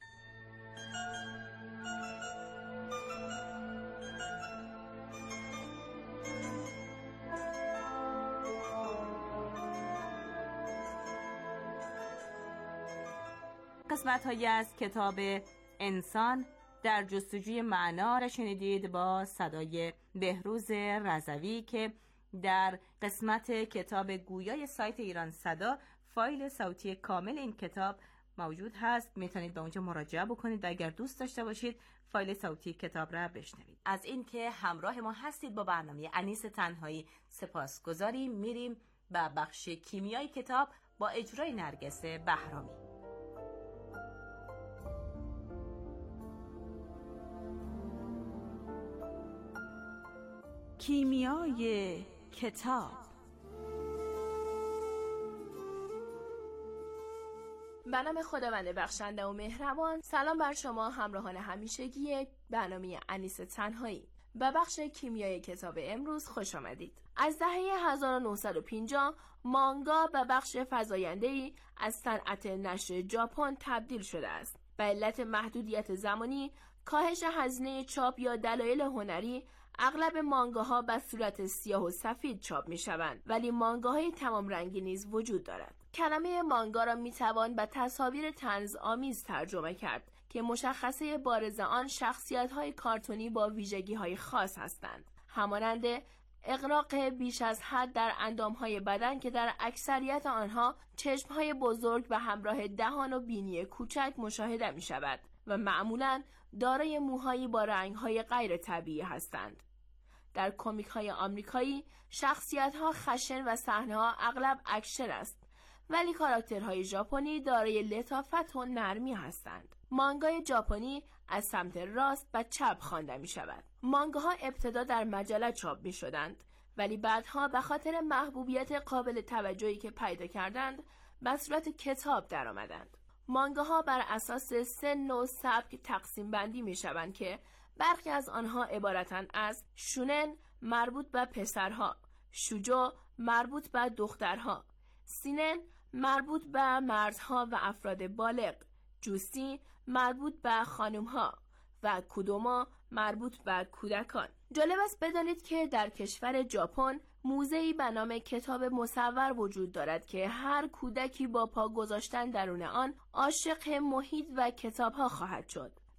قسمت‌هایی از کتاب انسان در جستجوی معنا را شنیدید با صدای بهروز رضوی که در قسمت کتاب گویای سایت ایران صدا فایل صوتی کامل این کتاب موجود هست. میتونید به اونجا مراجعه بکنید و اگر دوست داشته باشید فایل صوتی کتاب را بشنوید. از اینکه همراه ما هستید با برنامه انیس تنهایی سپاسگزاریم. میریم به بخش کیمیای کتاب با اجرای نرگس بهرامی.
کیمیای کتاب.
به نام خداوند بخشنده و مهربان. سلام بر شما همراهان همیشگی برنامه انیس تنهایی. به بخش کیمیای کتاب امروز خوش آمدید. از دهه هزار و نهصد و پنجاه مانگا به بخش فزاینده‌ای از صنعت نشر ژاپن تبدیل شده است. به علت محدودیت زمانی، کاهش هزینه چاپ یا دلایل هنری، اغلب مانگاها به صورت سیاه و سفید چاپ می شوند، ولی مانگاهای تمام رنگی نیز وجود دارد. کلمه مانگا را می توان به تصاویر طنز آمیز ترجمه کرد که مشخصه بارز آن شخصیت‌های کارتونی با ویژگی‌های خاص هستند، همانند اغراق بیش از حد در اندام‌های بدن که در اکثریت آنها چشم‌های بزرگ به همراه دهان و بینی کوچک مشاهده می‌شود و معمولاً دارای موهایی با رنگ‌های غیر طبیعی هستند. در کمیک‌های آمریکایی شخصیت‌ها خشن و صحنه‌ها اغلب اکشن است، ولی کاراکترهای ژاپنی دارای لطافت و نرمی هستند. مانگای ژاپنی از سمت راست و چپ خوانده می شود. مانگاها ابتدا در مجله چاپ می شدند، ولی بعدها به خاطر محبوبیت قابل توجهی که پیدا کردند به صورت کتاب در آمدند. مانگاها بر اساس سن و سبک تقسیم بندی می شوند که برخی از آنها عبارتند از شونن مربوط به پسرها، شوجو مربوط به دخترها، سینن مربوط به مردها و افراد بالغ، جوسی مربوط به خانمها و کودوما مربوط به کودکان. جالب است بدانید که در کشور ژاپن موزه‌ای به نام کتاب مصور وجود دارد که هر کودکی با پا گذاشتن درون آن عاشق محیط و کتاب‌ها خواهد شد.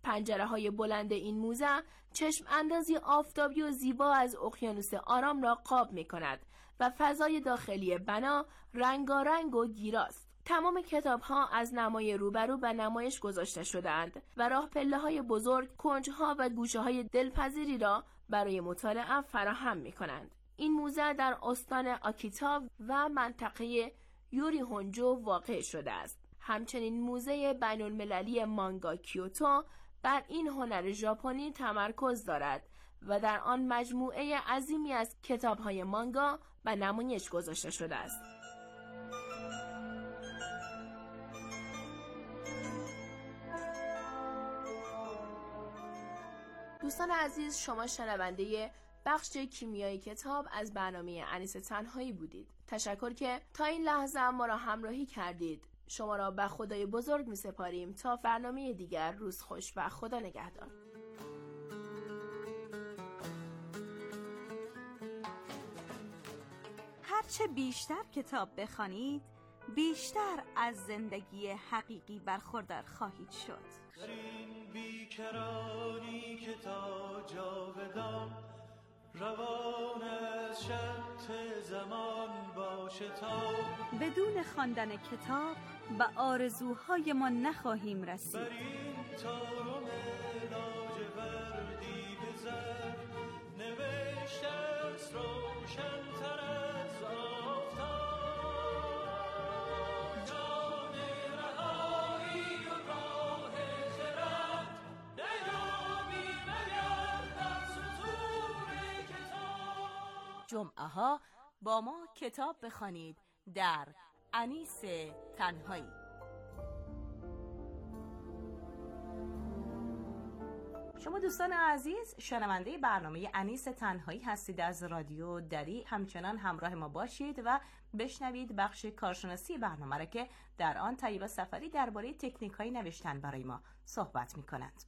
پنجره های بلند این موزه چشم اندازی آفتابی و زیبا از اقیانوس آرام را قاب می کند و فضای داخلی بنا رنگارنگ و گیراست. تمام کتاب ها از نمای روبرو به نمایش گذاشته شدند و راه پله های بزرگ، کنج ها و گوشه های دلپذیری را برای مطالعه فراهم می کنند. این موزه در استان آکیتا و منطقه یوری هونجو واقع شده است. همچنین موزه بین المللی مانگا کیوتو بر این هنر ژاپنی تمرکز دارد و در آن مجموعه عظیمی از کتاب‌های مانگا به نمایش گذاشته شده است. دوستان عزیز، شما شنونده بخش کیمیای کتاب از برنامه انیس تنهایی بودید. تشکر که تا این لحظه ما را همراهی کردید. شما را به خدای بزرگ می سپاریم تا برنامه دیگر. روز خوش و خدا نگهدار.
هرچه بیشتر کتاب بخوانید، بیشتر از زندگی حقیقی برخوردار خواهید شد.
در این بیکرانی که تا جاودان روان از شط زمان باشه تا
بدون خواندن کتاب به آرزوهای ما نخواهیم رسید.
بر این تارم لاجوردی بزر نوشته است روشن‌تر از آفتاب جان رهایی و راه خرد نیابی مگر در سطور کتاب.
جمعه ها با ما کتاب بخوانید در انیس تنهایی. شما دوستان عزیز شنونده برنامه انیس تنهایی هستید از رادیو دری. همچنان همراه ما باشید و بشنوید بخش کارشناسی برنامه را که در آن طیبه سفری درباره تکنیک‌های نوشتن برای ما صحبت می‌کنند.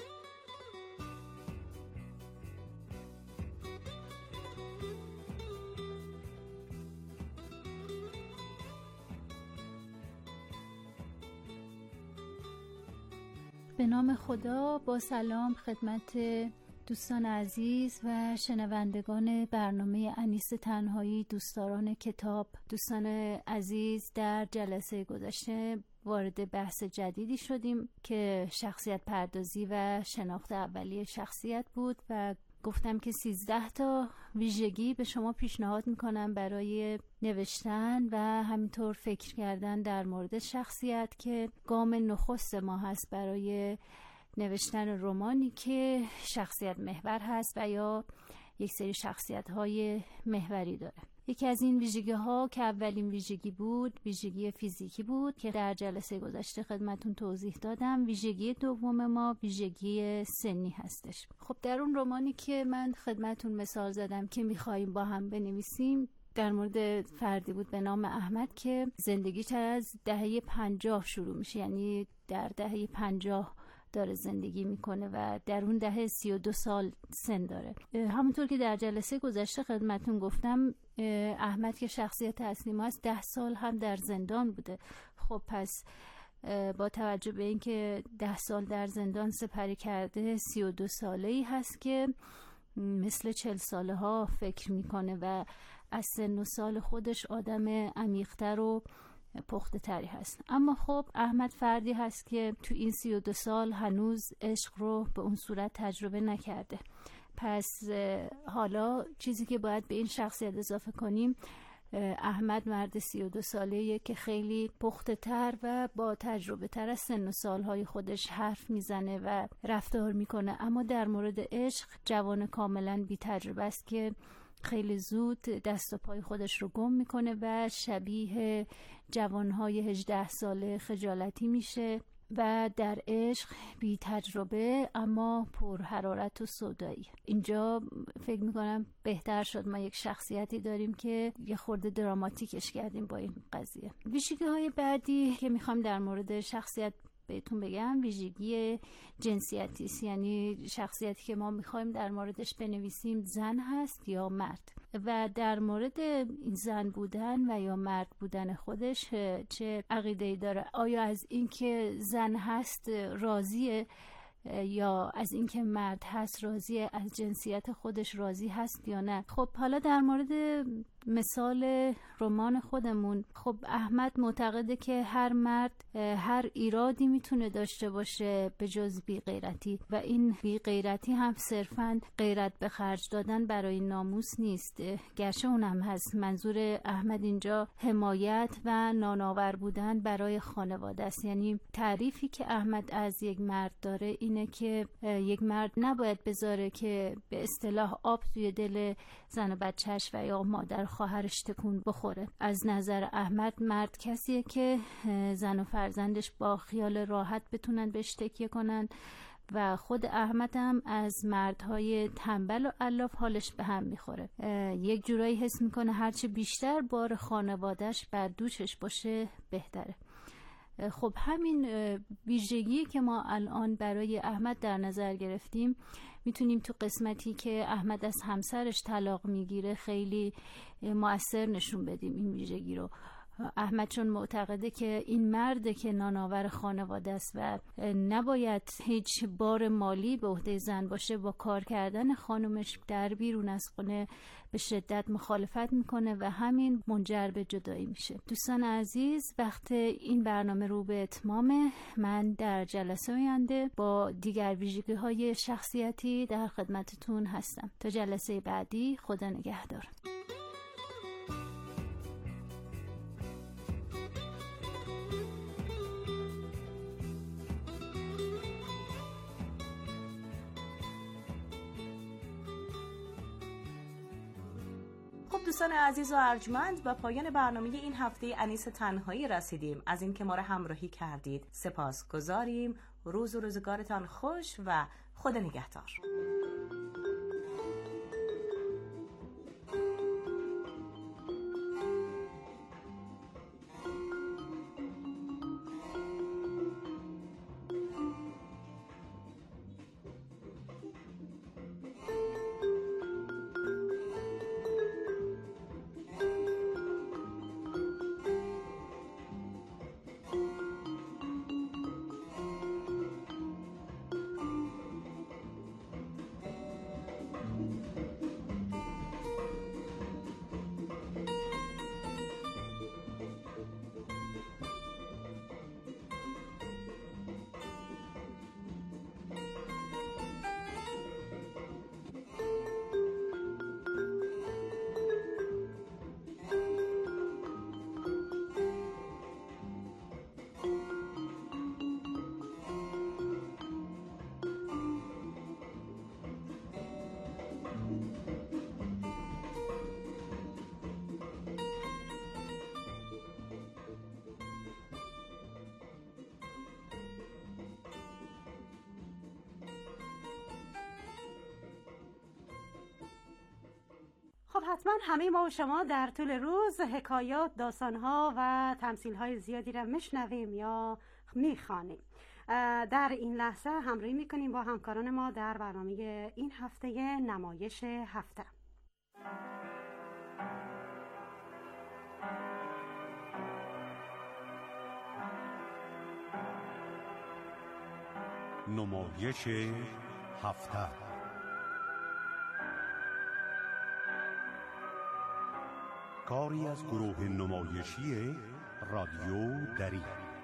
به نام خدا، با سلام خدمت دوستان عزیز و شنوندگان برنامه انیس تنهایی، دوستداران کتاب. دوستان عزیز، در جلسه گذشته وارد بحث جدیدی شدیم که شخصیت پردازی و شناخت اولیه شخصیت بود و گفتم که سیزده تا ویژگی به شما پیشنهاد میکنم برای نوشتن و همینطور فکر کردن در مورد شخصیت که گام نخست ما هست برای نوشتن رمانی که شخصیت محور هست و یا یک سری شخصیت های محوری داره. یکی از این ویژگی ها که اولین ویژگی بود ویژگی فیزیکی بود که در جلسه گذشته خدمتون توضیح دادم. ویژگی دوم ما ویژگی سنی هستش. خب در اون رمانی که من خدمتون مثال زدم که میخواییم با هم بنویسیم، در مورد فردی بود به نام احمد که زندگیش از دهه پنجاه شروع میشه، یعنی در دهه پنجاه داره زندگی میکنه و در اون دهه سی و دو سال سن داره. همونطور که در جلسه گذشته خدمتون گفتم، احمد که شخصیت اصلی ما است ده سال هم در زندان بوده. خب پس با توجه به اینکه ده سال در زندان سپری کرده، سی و دو ساله ای هست که مثل چل ساله ها فکر میکنه و از سن و سال خودش آدم عمیق‌تر و پخته تری هست. اما خب احمد فردی هست که تو این سی و دو سال هنوز عشق رو به اون صورت تجربه نکرده. پس حالا چیزی که باید به این شخصیت اضافه کنیم، احمد مرد سی و دو ساله‌ایه که خیلی پخته تر و با تجربه تر از سن و سالهای خودش حرف میزنه و رفتار میکنه، اما در مورد عشق جوان کاملا بی تجربه است که خیلی زود دست و پای خودش رو گم میکنه و شبیه جوانهای هجده ساله خجالتی میشه و در عشق بی تجربه اما پر حرارت و سودایی. اینجا فکر میکنم بهتر شد ما یک شخصیتی داریم که یه خورده دراماتیکش کردیم با این قضیه. ویژگی های بعدی که میخوام در مورد شخصیت بهتون بگم ویژگی جنسیتی است، یعنی شخصیتی که ما میخوایم در موردش بنویسیم زن هست یا مرد و در مورد این زن بودن و یا مرد بودن خودش چه عقیده‌ای داره. آیا از اینکه زن هست راضیه یا از اینکه مرد هست راضیه، از جنسیت خودش راضی هست یا نه. خب حالا در مورد مثال رمان خودمون، خب احمد معتقده که هر مرد هر ایرادی میتونه داشته باشه به جز بی غیرتی، و این بی غیرتی هم صرفاً غیرت به خرج دادن برای ناموس نیست، گرچه اونم هست. منظور احمد اینجا حمایت و نانآور بودن برای خانواده است. یعنی تعریفی که احمد از یک مرد داره اینه که یک مرد نباید بذاره که به اصطلاح آب توی دل زن و بچهش و یا مادر خواهرش تکون بخوره. از نظر احمد مرد کسیه که زن و فرزندش با خیال راحت بتونن بهش تکیه کنن، و خود احمد هم از مردهای تنبل و الاف حالش به هم میخوره. یک جورایی حس میکنه هرچی بیشتر بار خانوادهش بر دوشش باشه بهتره. خب همین ویژگی که ما الان برای احمد در نظر گرفتیم میتونیم تو قسمتی که احمد از همسرش طلاق میگیره خیلی مؤثر نشون بدیم این ویژگی رو. احمد چون معتقده که این مرده که نانآور خانواده است و نباید هیچ بار مالی به عهده زن باشه، با کار کردن خانومش در بیرون از خونه به شدت مخالفت میکنه و همین منجر به جدایی میشه. دوستان عزیز، وقت این برنامه رو به اتمامه. من در جلسه آینده با دیگر ویژگی های شخصیتی در خدمتتون هستم. تا جلسه بعدی، خدا نگهدار.
دوستان عزیز و ارجمند، به پایان برنامه این هفته انیس تنهایی رسیدیم. از اینکه ما را همراهی کردید سپاس گذاریم. روز و روزگارتان خوش و خدا نگهدار.
خب حتما همه ما و شما در طول روز حکایات، داستانها و تمثیلهای زیادی را میشنویم یا میخوانیم. در این لحظه همراهی میکنیم با همکاران ما در برنامه این هفته نمایش هفته.
نمایش هفته. کاری از گروه نمایشی رادیو دری.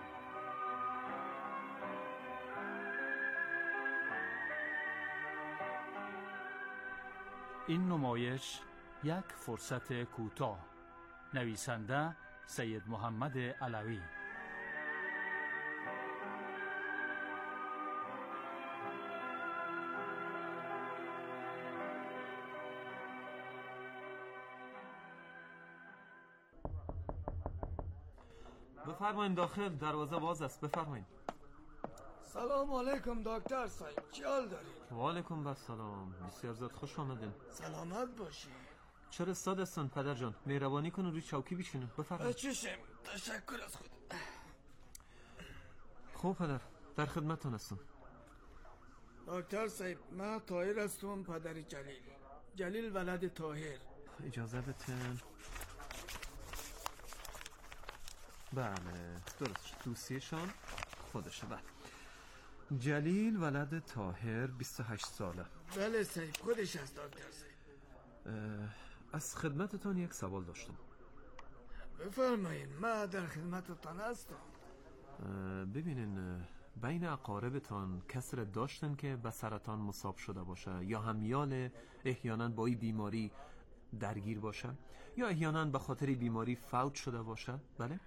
این نمایش یک فرصت کوتاه. نویسنده سید محمد علوی.
بفرمایید داخل، دروازه باز است. بفرمایید.
سلام علیکم دکتر صاحب، چی حال دارید؟
و علیکم السلام، بسیار زیاد خوش آمدین.
سلامت باشی.
چرا استاد هستن پدر جان؟ مهربانی کنن روی چوکی بشینن. بفرمایید.
چشم، تشکر از خود.
خوب پدر، در خدمتتون هستم.
دکتر صاحب، من طاهر هستم، پدر جلیل. جلیل ولد طاهر.
اجازه بتن. بله درست، دوستیشان خودشه. بله جلیل ولد طاهر بیست و هشت ساله.
بله سید، خودش است دکتر سید.
از خدمتتان یک سوال داشتم.
بفرمایید، من در خدمتتان هستم.
ببینین، بین اقاربتان کسی را داشتن که به سرطان مصاب شده باشه یا همیال احیانا با این بیماری درگیر باشه یا احیانا به خاطر بیماری فوت شده باشه؟ بله؟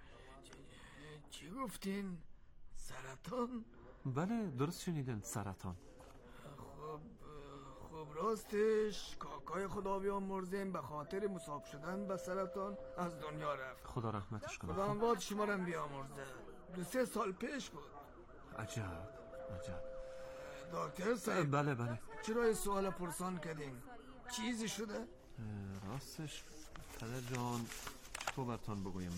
چی گفتین؟ سرطان؟
بله درست شنیدن، سرطان.
خب خب راستش کاکای خدا بیامرزیم به خاطر مصاب شدن به سرطان از دنیا رفت.
خدا رحمتش کنه.
خدا اموات شما را بیامرزه. دو سه سال پیش بود.
عجب عجب.
دکتر صاحب.
بله بله.
چرا این سوال پرسان کردین؟ چیزی شده؟
راستش پدر جان چطور براتون بگویم،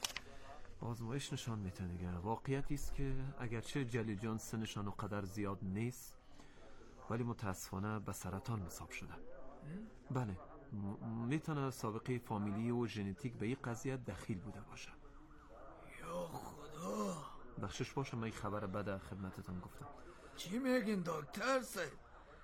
آزمایش نشان میده دیگه. واقعیتی است که اگرچه جلیل جان سنشان و قدر زیاد نیست ولی متاسفانه به سرطان مصاب شده. بله میتونه سابقه فامیلی و ژنتیک به این قضیه دخیل بوده باشه.
یا خدا.
بخشش باشه من این خبر بده خدمتتان گفتم.
چی میگین دکتر صاحب؟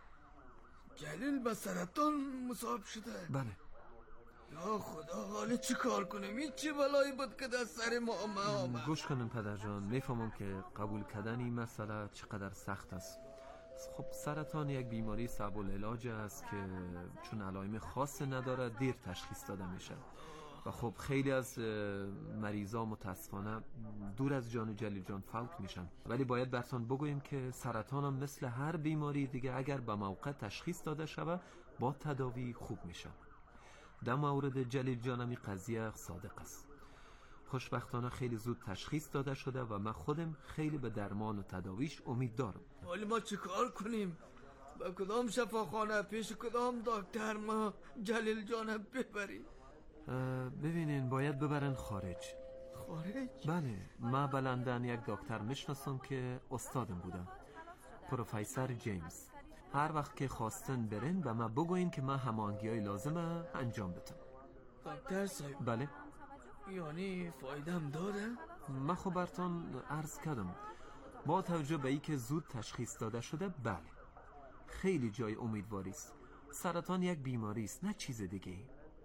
جلیل به سرطان مصاب شده؟
بله.
یا خدا، حالا چی کار کنیم؟ این چه بلایی بود که در سر ما آمد؟
گوش کنن پدر جان، میفهمم که قبول کردن این مسئله چقدر سخت است. خب سرطان یک بیماری صعب العلاج است که چون علائم خاص نداره دیر تشخیص داده میشه و خب خیلی از مریضا متاسفانه دور از جان جلیل جان فوت میشن. ولی باید براتون بگویم که سرطان هم مثل هر بیماری دیگه اگر به موقع تشخیص داده شود با تداوی خوب میشه. در مورد جلیل جانم این قضیه صادق است. خوشبختانه خیلی زود تشخیص داده شده و من خودم خیلی به درمان و تداویش امید دارم.
ولی ما چه کار کنیم؟ به کدام شفاخانه پیش کدام دکتر ما جلیل جانم ببریم؟
ببینین باید ببرن خارج.
خارج؟
بله، من بلندن یک دکتر میشناسم که استادم بودم، پروفسور جیمز. هر وقت که خواستن برن و من بگوین که من هماهنگی‌های لازمه انجام بدم.
دکتر صاحب.
بله.
یعنی فایدم داره؟
من خب براتون عرض کردم با توجه به ای که زود تشخیص داده شده بله خیلی جای امیدواری است. سرطان یک بیماری است نه چیز دیگه.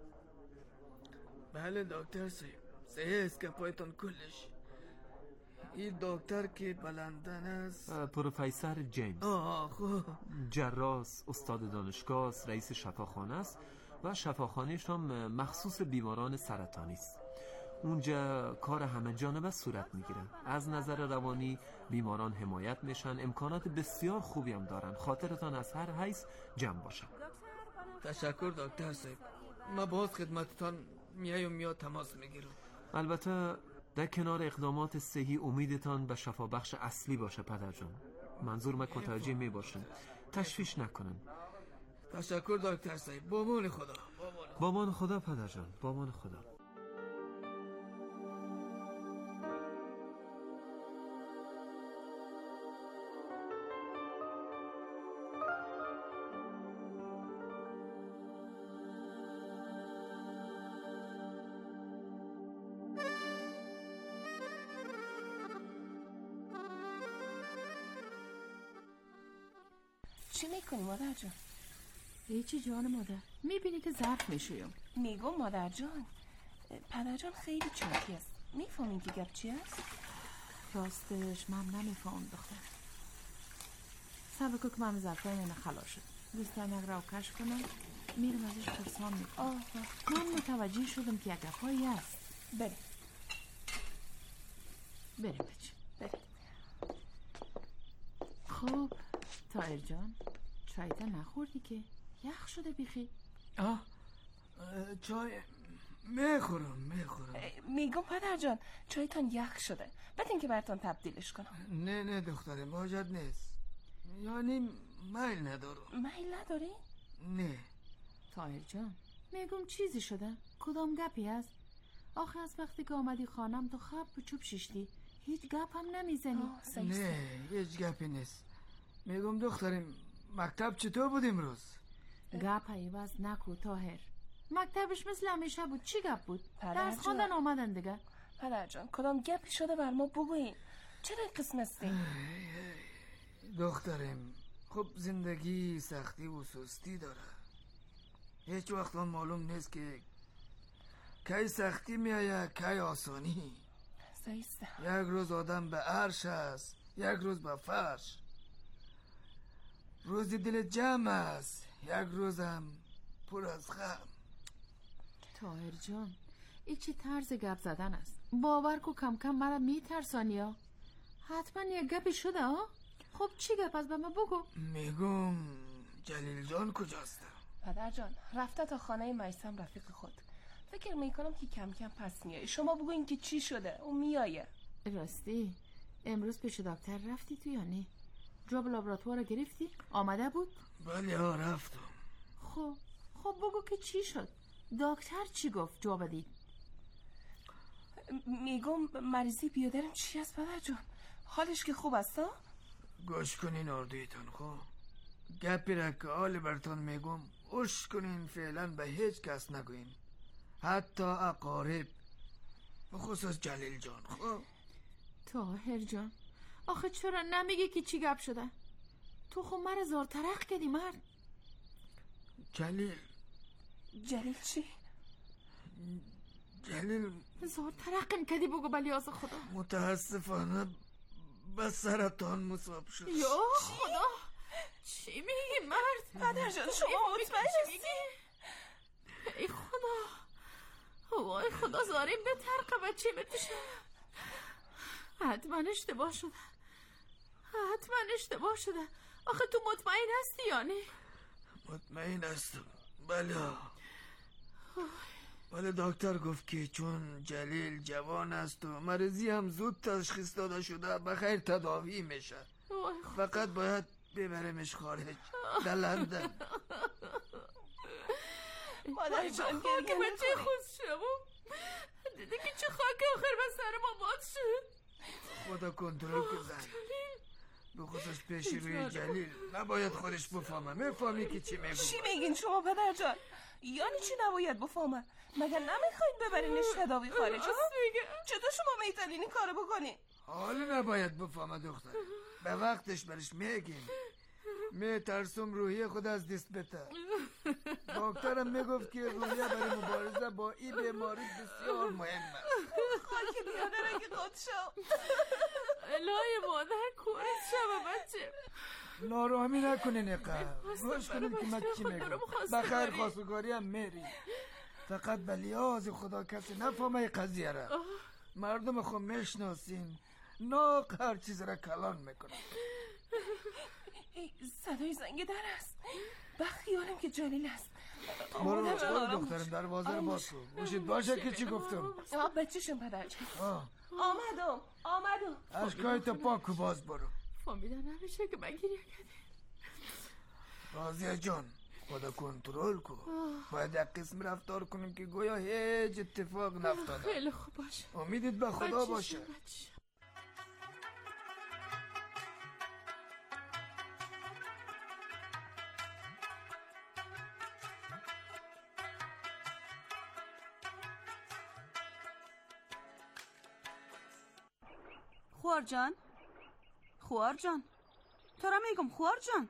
بله دکتر صاحب، صحیح است که پایتون کلش. این دکتر که بلندن است
پروفسور جیمز.
آه خوب.
جراح، استاد دانشگاه، رئیس شفاخانه است و شفاخانه‌اش هم مخصوص بیماران سرطانی است. اونجا کار همه جانبه صورت میگیره. از نظر روانی بیماران حمایت میشن، امکانات بسیار خوبی هم دارن. خاطرتان از هر حیث جمع باشه.
تشکر دکتر صاحب. ما باز خدمتتان میایم یا تماس میگیرم.
البته در کنار اقدامات صحی امیدتان به شفا بخش اصلی باشه پدر جان. منظور من متوجه می باشن. تشویش نکنن.
تشکر دکتر صاحب. با امان خدا.
با امان خدا پدر جان. با امان خدا.
چی میکنی مادر جان؟
هیچی جان مادر، میبینی که ظرف میشویم.
میگم مادر جان، پدر جان خیلی چاکی است. میفهمین که گپ چی است؟
راستش من نمیفهم دختر. سبکو که من ظرفای من خلاص شد. دوستان یک رو کش کنم میرم ازش پرسان میکنم. من متوجه شدم که یک گپایی هست.
بریم
بریم بچه
بریم.
خب طاهر جان، چایتا نخوردی که؟ یخ شده بیخی.
آه چای میخورم میخورم.
میگم پدر جان چایتان یخ شده، بدین که براتون تبدیلش کنم.
نه نه دخترم حاجت نیست، یعنی میل ندارم.
میل نداری؟
نه
طاهر جان میگم چیزی شده؟ کدام گپی هست؟ آخه از وقتی که آمدی خانم تو خب به چوب شیشتی، هیچ گپ هم نمیزنی.
نه هیچ گپی نیست. میگم دخترم مکتب چطور بود امروز؟
گپ عوض نکو طاهر. مکتبش مثل همیشه بود. چی گپ بود؟ درس
جان.
خواندن آمدن دیگه.
پدر جان کدام گپی شده بر ما بگوین. چرا این قسم هستی؟
دخترم، خب زندگی سختی و سستی داره. هیچ وقت آن معلوم نیست که کی سختی میآید کی آسانی.
زیسته.
یک روز آدم به عرش است، یک روز به فرش. روزی دل جمع است، یک روزم پر از غم.
طاهر جان، این چی طرز گپ زدن است؟ باور کو کم کم مرا میترسانی ها. حتما یک گپی شده ها. خب چی گپ است به من بگو.
میگم جلیل جان کجاست؟
پدر جان رفته تا خانه میثم رفیق خود. فکر میکنم که کم کم پس میای. شما بگوین که چی شده. اون میایه.
راستی امروز پیش دکتر رفتی تو یا نه؟ جواب لابراتوار گرفتی؟ آمده بود؟
بله ها رفتم.
خب خب بگو که چی شد. دکتر چی گفت جواب دید؟
میگم مریضی بیادرم چی است پدر جان؟ حالش که خوب است ها؟
گوش کنین اردویتان خوب. گپی را که حال برتان میگم اش کنین، فعلا به هیچ کس نگوین، حتی اقارب، بخصوص جلیل جان. خب
طاهر جان آخه چرا نمیگی که چی گپ شده؟ تو خب مرا زار ترق کردی مرد.
جلیل
جلیل چی؟
جلیل
زار ترقم کردی بگو بلیاز خدا.
متاسفانه به سرطان مصاب شد.
یا خدا چی میگی مرد؟
پدر جان شما مطمئن هستی؟
ای خدا، وای خدا زاریم به ترق بچه بتوشه. حتما اشتباه شده، حتما اشتباه شده. آخه تو مطمئن هستی یا نه؟
مطمئن هستم بله. ولی دکتر گفت که چون جلیل جوان است و مریضی هم زود تشخیص داده شده بخیر تداوی میشه. فقط باید ببرمش خارج در لندن.
مادر جان
خاک بچه خود شما دیده که چه خاک آخر به سر ما باد شد.
خدا کنترل کن. بخصوص پیش روی جلیل نباید خودش بفهمه. میفهمی که چی میگم؟
چی میگین شما پدر جان؟ یعنی چی نباید بفهمه؟ مگر نمیخواید ببرینش تداوی خارج؟ چطور شما میتونین این کارو بکنین؟
حالا نباید بفهمه دختر، به وقتش برش میگیم. میترسم روحیه خود از دست بده. دکترم میگفت که روحیه برای مبارزه با این بیماری بسیار مهمه.
خاک بیادر اگه خود شو.
الهی مادر کورت شبه بچه.
نارامی نکنین اقا. گوش کنین که من چی میگم. بخیر خواستگاری هم میری. فقط به لیاز خدا کسی نفهمه قضیه را. مردم خود میشناسین ناق هر چیز را کلان میکنن.
صدای زنگ در است. بخیالم که جلیل است.
برو برو دخترم دروازه رو باز کن. گوشید باشه که چی گفتم.
بچه‌شم پدر جان. آمدم آمدم.
اشکای تو پاک و باز برو.
فهمیدن نمیشه که من گریه کردیم.
راضیه جان خدا کنترل کن. باید یک قسم رفتار کنیم که گویا هیچ اتفاق نفتاده.
خیلی خوب باشه.
امیدت به خدا باشه.
خوار جان، خوار جان، تو را میگم خوار جان.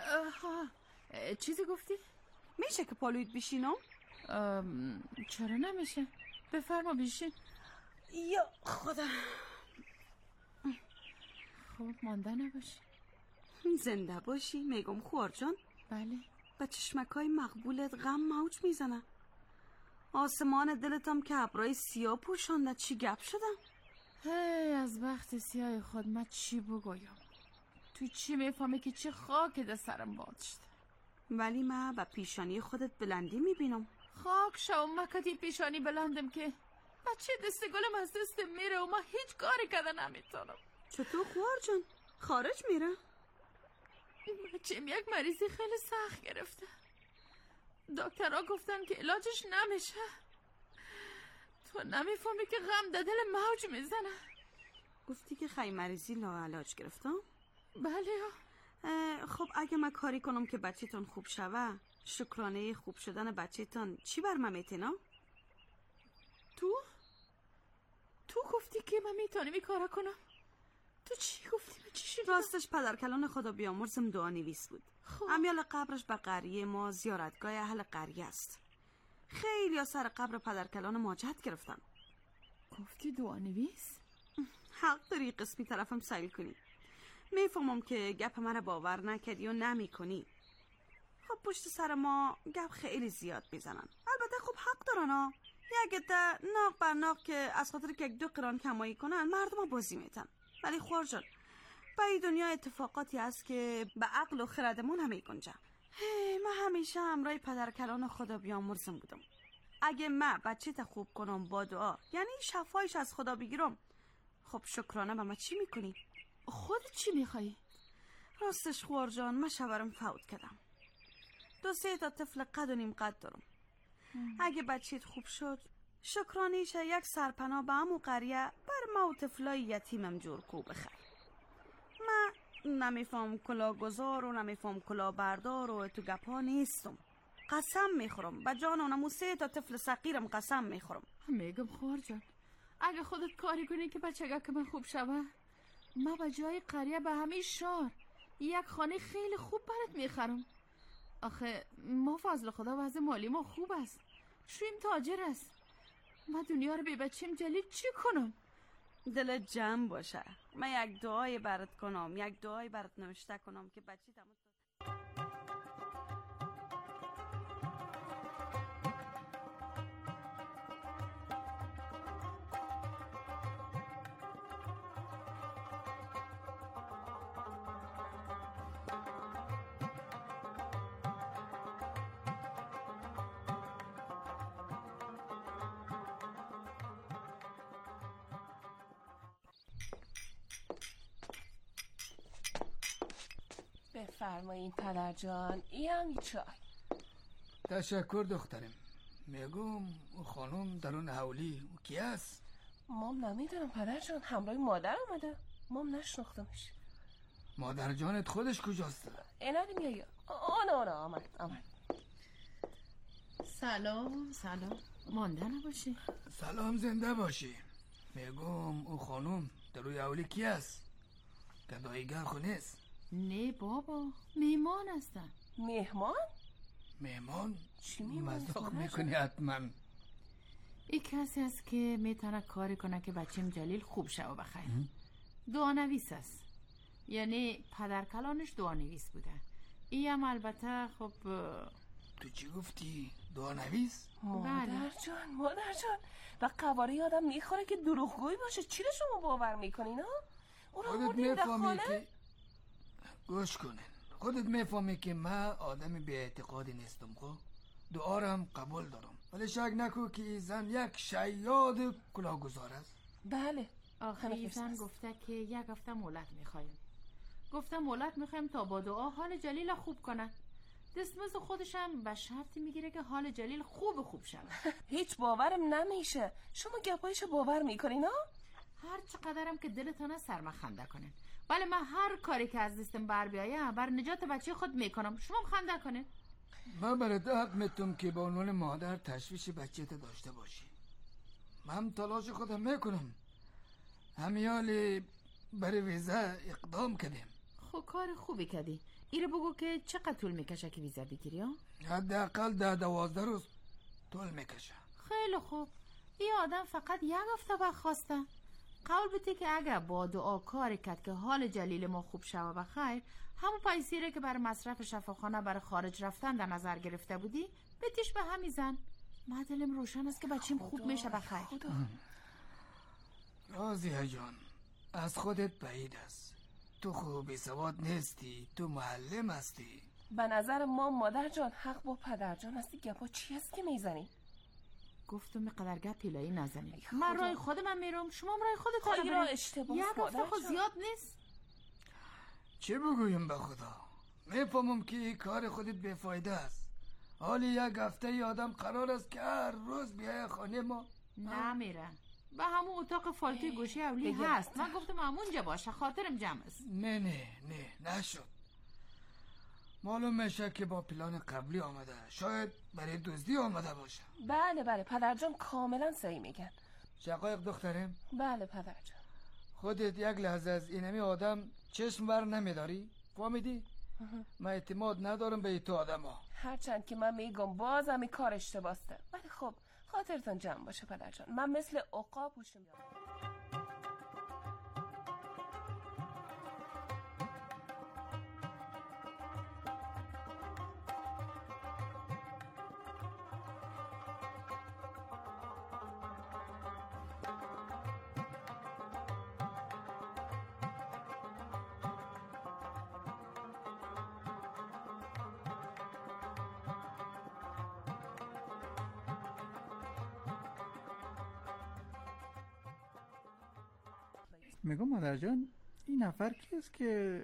چیزی گفتی؟
میشه که پالویت بشینم؟
چرا نمیشه؟ بفرما بشین.
یا خدا.
خوب مانده نباشی.
زنده باشی. میگم خوار جان.
بله.
به چشمکای مقبولت غم موج میزنه. آسمان دلتم که ابرای سیاه پوشانده. چی گپ شدم؟
هی از وقت سیاه خود من چی بگویم؟ تو چی میفهمی که چه خاک در سرم باد شده؟
ولی من به پیشانی خودت بلندی میبینم.
خاک شو مکتی پیشانی بلندم که بچه دست گلم از دست میره و من هیچ کاری کده نمیتونم.
چطور خوار جان؟ خارج میره؟
بچه‌م یک مریضی خیلی سخت گرفته. دکترها گفتن که علاجش نمیشه. تو نمیفهمی که غم در دل موج میزنه.
گفتی که خیلی مریضی لا علاج گرفتم؟
بله.
خب اگه من کاری کنم که بچه‌تون خوب شوه، شکرانه خوب شدن بچه‌تون چی بر من میتینا؟
تو؟ تو گفتی که من میتونم این کارا کنم؟ تو چی گفتی؟ من چی شدم؟
راستش پدرکلان خدا بیامرزم دعا نویس بود. امیال قبرش به قریه ما زیارتگاه اهل قریه است. خیلی ها سر قبر پدرکلان ما جهت گرفتن.
گفتی دعا نویس؟
حق داری قسمی طرفم سیل کنی. میفهمم که گپ من باور نکردی و نمی کنی. خب پشت سر ما گپ خیلی زیاد میزنن. البته خب حق دارن ها. یک عده ناق بر ناق که از خاطر که یک دو قران کمایی کنن مردم ها بازی میتن. ولی خوار جان به این دنیا اتفاقاتی هست که به عقل و خردمون همه گنجه. من همیشه همراه پدرکلان خدا بیامرزم بودم. اگه من بچه تا خوب کنم با دعا یعنی شفایش از خدا بگیرم، خب شکرانه به من چی میکنی؟
خودت چی میخوایی؟
راستش خوار جان من شوهرم فوت کردم. دو سه تا طفل قد و نیم قد دارم. اگه بچه‌ت خوب شد شکرانیش یک سرپناه به همون قریه بر ما و طفلای یتیمم جور کو بخیر. من نمیفهم کلا گذار و نمیفهم کلا بردار و تو گپا نیستم. قسم میخورم به جان اونمو سه تا طفل صغیرم قسم میخورم.
میگم خوار جان اگه خودت کاری کنی که بچگاه که من خوب شوه، من به جای قریه به همه شهر یک خانه خیلی خوب برات میخرم. آخه ما فضل خدا وضع مالی ما خوب است، شویم تاجر است. من دنیا رو بی بچیم جلیل چی کنم؟
دل جمع باشه. من یک دعای برات کنم، یک دعای برات نوشته کنم که بچی تموم.
بفرمایین پدر جان، این چای.
تشکر دخترم. میگم او خانم در اون حولی او کی است؟
مام نمیدونم پدر جان، همراه مادر آمده. مام نشناختمش.
مادر جانت خودش کجاست؟
اینا رو میایی. آنه آنه آمد آمد.
سلام سلام. مانده نباشی.
سلام زنده باشی. میگم او خانم در روی حولی کی است؟ گداییگر خو نیست؟
نه بابا، میهمان هستن.
میهمان؟
میهمان؟
چی میهمان؟
مزاق میکنی حتما.
این کسی است که میتونه کاری کنه که بچیم جلیل خوب شو بخیر. دعانویس است، یعنی پدرکلانش دعانویس بوده. این هم البته خب.
تو چی گفتی؟ دعانویس؟
مادر جان مادر جان و قواره آدم میخوره که دروغگویی باشه. چی رو شما باور میکنین ها؟ اون رو بردین در خانه؟
که گوش کنین، خودت میفهمی که من آدم بی اعتقادی نیستم. خب دعارم قبول دارم، ولی شک نکو که زن یک شیاد کلاهگذار است.
بله.
آخه زن گفته که یک هفته مهلت میخوایم. گفتم مهلت میخوایم تا با دعا حال جلیل خوب کنه. دستمزد خودشم به شرطی میگیره که حال جلیل خوب خوب شود.
هیچ باورم نمیشه. شما گپایشو باور میکنین ها؟
هر چقدرم که دلتانه سرما خنده کنین. ولی من هر کاری که از دستم بر بیایه بر نجات بچه خود میکنم. شما خنده کنین.
من برات حق میتونم که با عنوان مادر تشویش بچه داشته باشی. من تلاش خودم میکنم. همیالی برای ویزا اقدام کردیم.
خب کار خوبی کردی. ایره بگو که چقدر طول میکشه که ویزا بگیری ها؟
حداقل ده دوازده روز طول میکشه.
خیلی خوب. این آدم فقط یک هفته وقت خواسته. قول بده که اگر با دعا کاری کرد که حال جلیل ما خوب شود و خیر، همون پیسیره که برای مصرف شفاخانه برای خارج رفتن در نظر گرفته بودی بتیش به همین زن. من دلم روشن است که بچیم خوب میشه و خیر.
راضیه جان، از خودت بعید است. تو خوبی سواد نیستی، تو معلم هستی.
به نظر ما مادر جان حق با پدر جان هستی. گپا چی است که میزنی؟
گفتم قدر گپ پیلایی نزنی. من رای خودم میرم، شما رای خودت
خواهی را اشتباه
یک هفته خود زیاد نیست.
چه بگویم به خدا؟ میفهمم که کار خودت بیفایده است. حالی یک هفته ای آدم قرار است که هر روز بیای خانه ما.
نمیره. به همون اتاق فالتی گوشه اولی هست. من گفتم همونجا باشه، خاطرم جمع است.
نه نه نه نشد. معلوم میشه که با پلان قبلی آمده. شاید برای دزدی آمده باشه.
بله بله پدر جان کاملا صحیح میگن.
شقایق دخترم؟
بله پدر جان.
خودت یک لحظه از اینمی آدم چشم بر نمیداری؟ فهمیدی؟ من اعتماد ندارم به تو آدم ها.
هرچند که من میگم باز همی کار اشتباسته، ولی خب خاطرتان جمع باشه پدرجان، من مثل عقاب هوشم.
میگم مادر جان این نفر کیست که